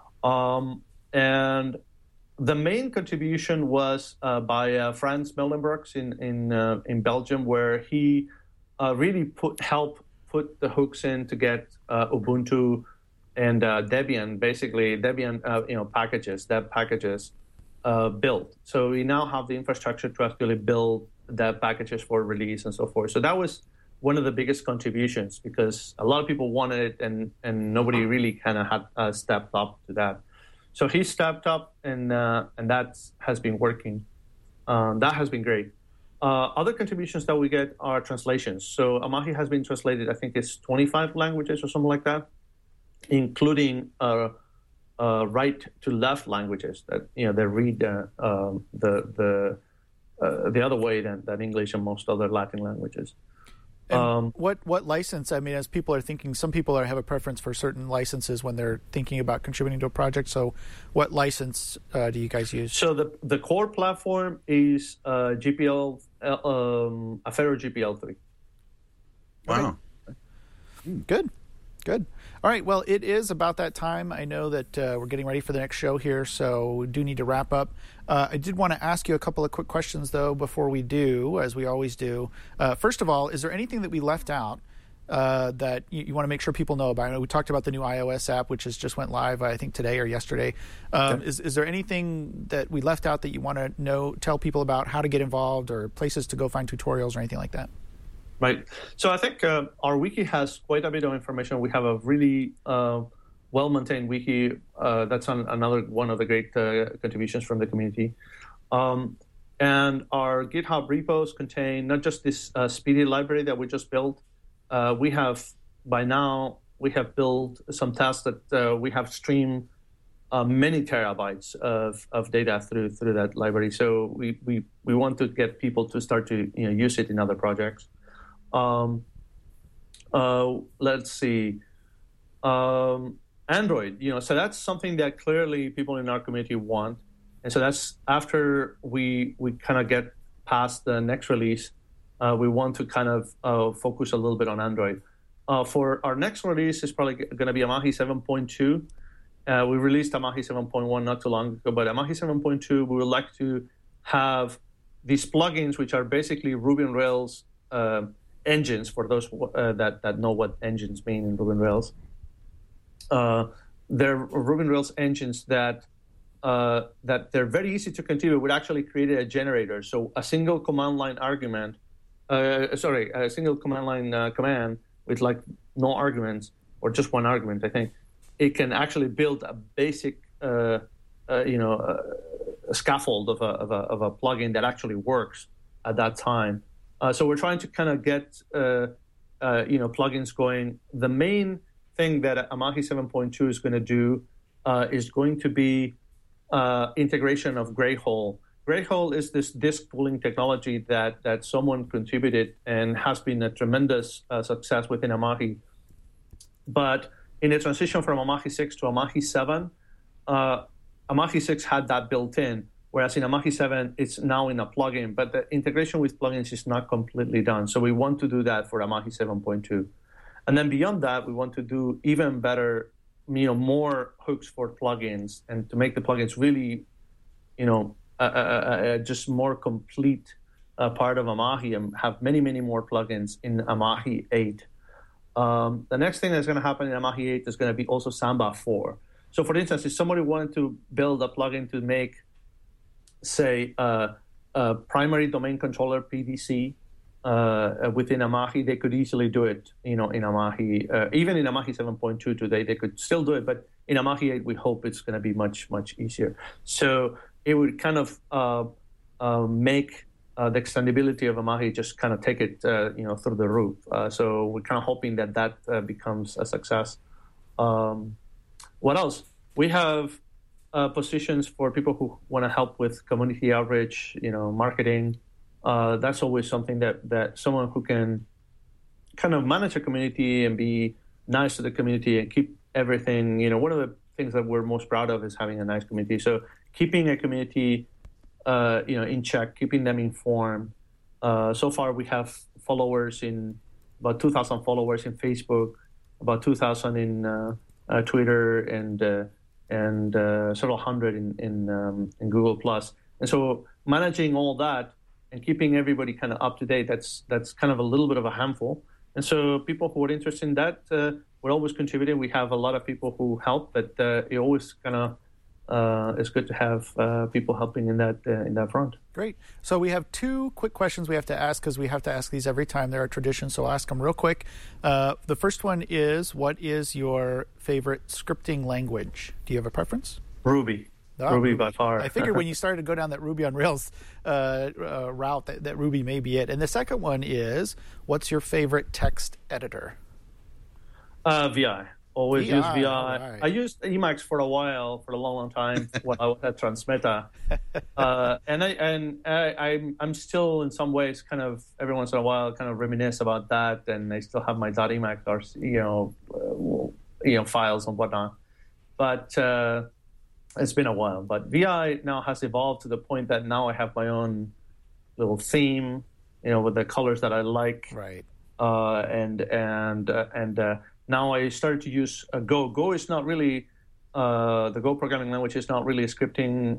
Um, and the main contribution was uh, by uh, Frans Mildenbrooks in in uh, in Belgium, where he Uh, really put help put the hooks in to get uh, Ubuntu and uh, Debian, basically Debian, uh, you know, packages, dev packages uh, built. So we now have the infrastructure to actually build dev packages for release and so forth. So that was one of the biggest contributions because a lot of people wanted it, and and nobody really kind of had uh, stepped up to that. So he stepped up, and uh, and that has been working. Um, that has been great. Uh, other contributions that we get are translations. So Amahi has been translated, I think it's twenty-five languages or something like that, including uh, uh, right to left languages that you know they read uh, um, the the uh, the other way than, than English and most other Latin languages. And um, what what license? I mean, as people are thinking, some people are, have a preference for certain licenses when they're thinking about contributing to a project. So, what license uh, do you guys use? So the the core platform is uh, G P L, uh, um, Affero G P L three. Wow. Okay. Good. Good. All right. Well, it is about that time. I know that uh, we're getting ready for the next show here, so we do need to wrap up. Uh, I did want to ask you a couple of quick questions, though, before we do, as we always do. Uh, first of all, is there anything that we left out uh, that you, you want to make sure people know about? I know we talked about the new iOS app, which has just went live, I think, today or yesterday. Um, okay. Is is there anything that we left out that you want to know, tell people about how to get involved or places to go find tutorials or anything like that? Right. So I think uh, our wiki has quite a bit of information. We have a really uh, well-maintained wiki. Uh, that's an, another one of the great uh, contributions from the community. Um, and our GitHub repos contain not just this uh, Speedy library that we just built. Uh, we have, by now, we have built some tests that uh, we have streamed uh, many terabytes of, of data through through that library. So we, we, we want to get people to start to you know, use it in other projects. Um, uh, let's see, um, Android, you know, so that's something that clearly people in our community want. And so that's after we, we kind of get past the next release, uh, we want to kind of uh, focus a little bit on Android. Uh, for our next release is probably going to be Amahi seven point two. Uh, we released Amahi seven point one not too long ago, but Amahi seven point two, we would like to have these plugins, which are basically Ruby on Rails uh, engines, for those uh, that, that know what engines mean in Ruby on Rails. Uh, they're Ruby on Rails engines that uh, that they're very easy to contribute. We actually created a generator. So a single command line argument, uh, sorry, a single command line uh, command with like no arguments or just one argument, I think, it can actually build a basic, uh, uh, you know, uh, a scaffold of a, of a of a plugin that actually works at that time. Uh, so we're trying to kind of get, uh, uh, you know, plugins going. The main thing that Amahi seven point two is going to do uh, is going to be uh, integration of Greyhole Greyhole is this disk pooling technology that, that someone contributed and has been a tremendous uh, success within Amahi. But in the transition from Amahi six to Amahi seven, uh, Amahi six had that built in, whereas in Amahi seven, it's now in a plugin. But the integration with plugins is not completely done. So we want to do that for Amahi seven point two. And then beyond that, we want to do even better, you know, more hooks for plugins and to make the plugins really, you know, uh, uh, uh, just more complete uh, part of Amahi and have many, many more plugins in Amahi eight. Um, the next thing that's going to happen in Amahi eight is going to be also Samba four. So, for instance, if somebody wanted to build a plugin to make, say, uh, a primary domain controller P D C uh, within Amahi, they could easily do it. You know, in Amahi, uh, even in Amahi seven point two today, they could still do it. But in Amahi eight, we hope it's going to be much, much easier. So it would kind of uh, uh, make Uh, the extendability of Amahi just kind of take it, uh, you know, through the roof. Uh, so we're kind of hoping that that uh, becomes a success. Um, what else? We have uh, positions for people who want to help with community outreach, you know, marketing. Uh, that's always something that, that someone who can kind of manage a community and be nice to the community and keep everything, you know, one of the things that we're most proud of is having a nice community. So keeping a community Uh, you know, in check, keeping them informed. Uh, so far, we have followers in about two thousand followers in Facebook, about two thousand in uh, uh, Twitter, and uh, and uh, several hundred in in, um, in Google Plus. And so, managing all that and keeping everybody kind of up to date, that's that's kind of a little bit of a handful. And so, people who are interested in that, uh, we're always contributing. We have a lot of people who help, but uh, it always kind of Uh, it's good to have uh, people helping in that uh, in that front. Great. So we have two quick questions we have to ask because we have to ask these every time. They're a tradition, so I'll ask them real quick. Uh, the first one is, what is your favorite scripting language? Do you have a preference? Ruby. Oh, Ruby by far. I figured when you started to go down that Ruby on Rails uh, uh, route that, that Ruby may be it. And the second one is, what's your favorite text editor? Uh, V I. Always V I, use V I. right. I used Emacs for a while, for a long, long time when I was at Transmeta, uh, and I and I, I'm I'm still in some ways kind of every once in a while kind of reminisce about that, and I still have my .emacs or you know uh, you know files and whatnot, but uh, it's been a while. But V I now has evolved to the point that now I have my own little theme, you know, with the colors that I like, right? Uh, and and uh, and uh, now I started to use uh, Go. Go is not really, uh, the Go programming language is not really a scripting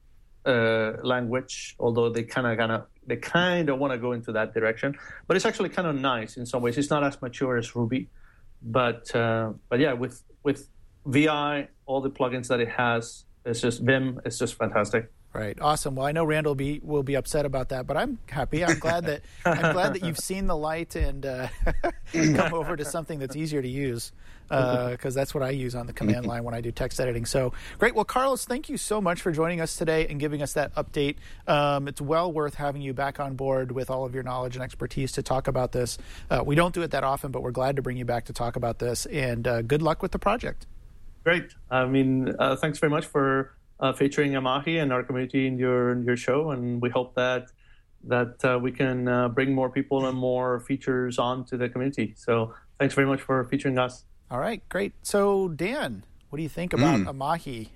uh, language, although they kind of kind of they kind of want to go into that direction. But it's actually kind of nice in some ways. It's not as mature as Ruby, but uh, but yeah, with with V I, all the plugins that it has, it's just Vim. It's just fantastic. Right. Awesome. Well, I know Randall will be will be upset about that, but I'm happy. I'm glad that I'm glad that you've seen the light and uh, come over to something that's easier to use, because uh, that's what I use on the command line when I do text editing. So great. Well, Carlos, thank you so much for joining us today and giving us that update. Um, it's well worth having you back on board with all of your knowledge and expertise to talk about this. Uh, we don't do it that often, but we're glad to bring you back to talk about this. And uh, good luck with the project. Great. I mean, uh, thanks very much for Uh, featuring Amahi and our community in your in your show, and we hope that that uh, we can uh, bring more people and more features onto the community. So thanks very much for featuring us. All right, great. So Dan, what do you think about mm. Amahi?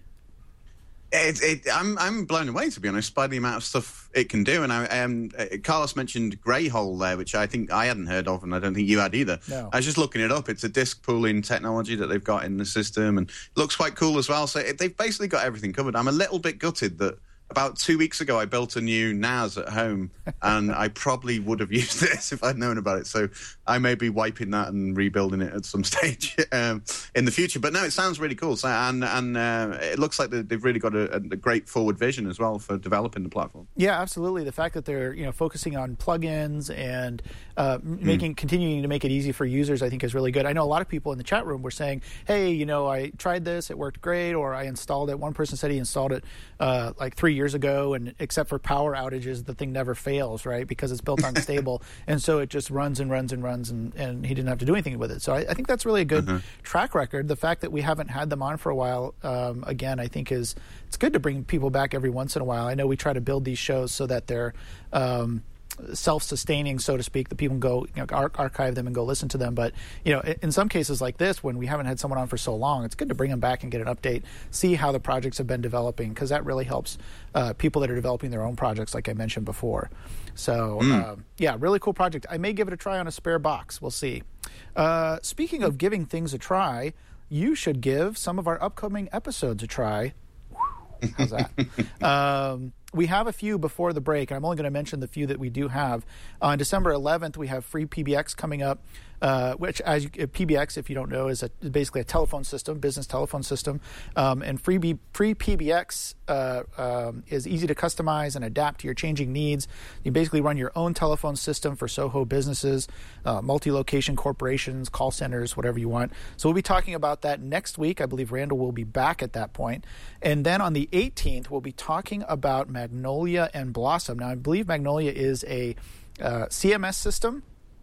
It, it, I'm I'm blown away, to be honest, by the amount of stuff it can do. And I, um, Carlos mentioned Greyhole there, which I think I hadn't heard of, and I don't think you had either. No. I was just looking it up. It's a disk pooling technology that they've got in the system, and it looks quite cool as well. So it, they've basically got everything covered. I'm a little bit gutted that about two weeks ago I built a new N A S at home, and I probably would have used this if I'd known about it. So I may be wiping that and rebuilding it at some stage um, in the future. But no, it sounds really cool. So, and and uh, it looks like they've really got a, a great forward vision as well for developing the platform. Yeah, absolutely. The fact that they're you know focusing on plugins and uh, making mm. continuing to make it easy for users, I think, is really good. I know a lot of people in the chat room were saying, "Hey, you know, I tried this, it worked great," or "I installed it." One person said he installed it uh, like three years ago, and except for power outages, the thing never fails, right? Because it's built on stable, and so it just runs and runs and runs, and, and he didn't have to do anything with it. So I, I think that's really a good mm-hmm. track record. The fact that we haven't had them on for a while, um, again, I think is it's good to bring people back every once in a while. I know we try to build these shows so that they're um, self-sustaining, so to speak, that people can go, you know, ar- archive them and go listen to them. But, you know, in some cases like this, when we haven't had someone on for so long, it's good to bring them back and get an update, see how the projects have been developing, because that really helps uh, people that are developing their own projects, like I mentioned before. So, mm. uh, yeah, really cool project. I may give it a try on a spare box. We'll see. Uh, speaking of giving things a try, you should give some of our upcoming episodes a try. How's that? um, we have a few before the break, and I'm only going to mention the few that we do have. On December eleventh, we have Free P B X coming up, uh, which, as you, P B X, if you don't know, is a, basically a telephone system, business telephone system. Um, and Free, B, Free P B X uh, um, is easy to customize and adapt to your changing needs. You basically run your own telephone system for Soho businesses, uh, multi-location corporations, call centers, whatever you want. So we'll be talking about that next week. I believe Randall will be back at that point. And then on the eighteenth, we'll be talking about Magnolia and Blossom. Now, I believe Magnolia is a uh, C M S system,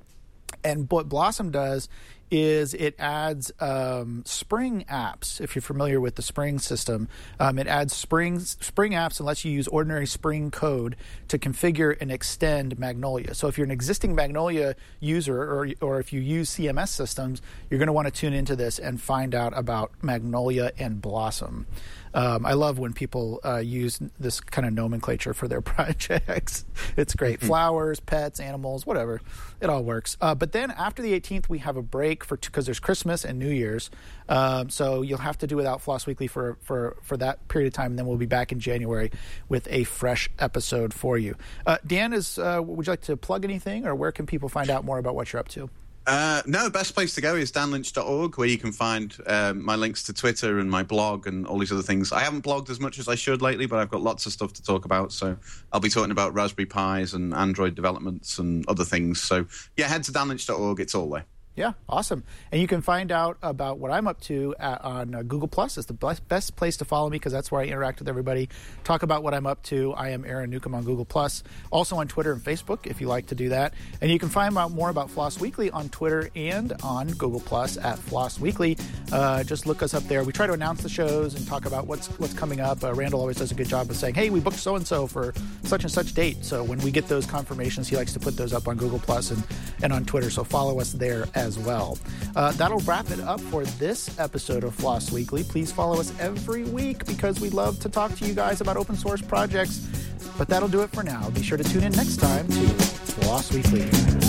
and what Blossom does is it adds um, Spring apps. If you're familiar with the Spring system, um, it adds Spring Spring apps and lets you use ordinary Spring code to configure and extend Magnolia. So if you're an existing Magnolia user, or or if you use C M S systems, you're going to want to tune into this and find out about Magnolia and Blossom. Um, I love when people uh, use this kind of nomenclature for their projects. It's great. Mm-hmm. Flowers, pets, animals, whatever. It all works. Uh, but then after the eighteenth, we have a break for because there's Christmas and New Year's. Um, so you'll have to do without Floss Weekly for, for, for that period of time. And then we'll be back in January with a fresh episode for you. Uh, Dan, is uh, would you like to plug anything, or where can people find out more about what you're up to? Uh, no, best place to go is dan lynch dot org, where you can find um, my links to Twitter and my blog and all these other things. I haven't blogged as much as I should lately, but I've got lots of stuff to talk about. So I'll be talking about Raspberry Pis and Android developments and other things. So, yeah, head to dan lynch dot org. It's all there. Yeah, awesome. And you can find out about what I'm up to at, on uh, Google Plus. It's the best, best place to follow me because that's where I interact with everybody, talk about what I'm up to. I am Aaron Newcomb on Google Plus. Also on Twitter and Facebook if you like to do that. And you can find out more about Floss Weekly on Twitter and on Google Plus at Floss Weekly. Uh, just look us up there. We try to announce the shows and talk about what's what's coming up. Uh, Randall always does a good job of saying, hey, we booked so-and-so for such and such date. So when we get those confirmations, he likes to put those up on Google Plus and, and on Twitter. So follow us there as as well. Uh, that'll wrap it up for this episode of Floss Weekly. Please follow us every week because we love to talk to you guys about open source projects. But that'll do it for now. Be sure to tune in next time to Floss Weekly.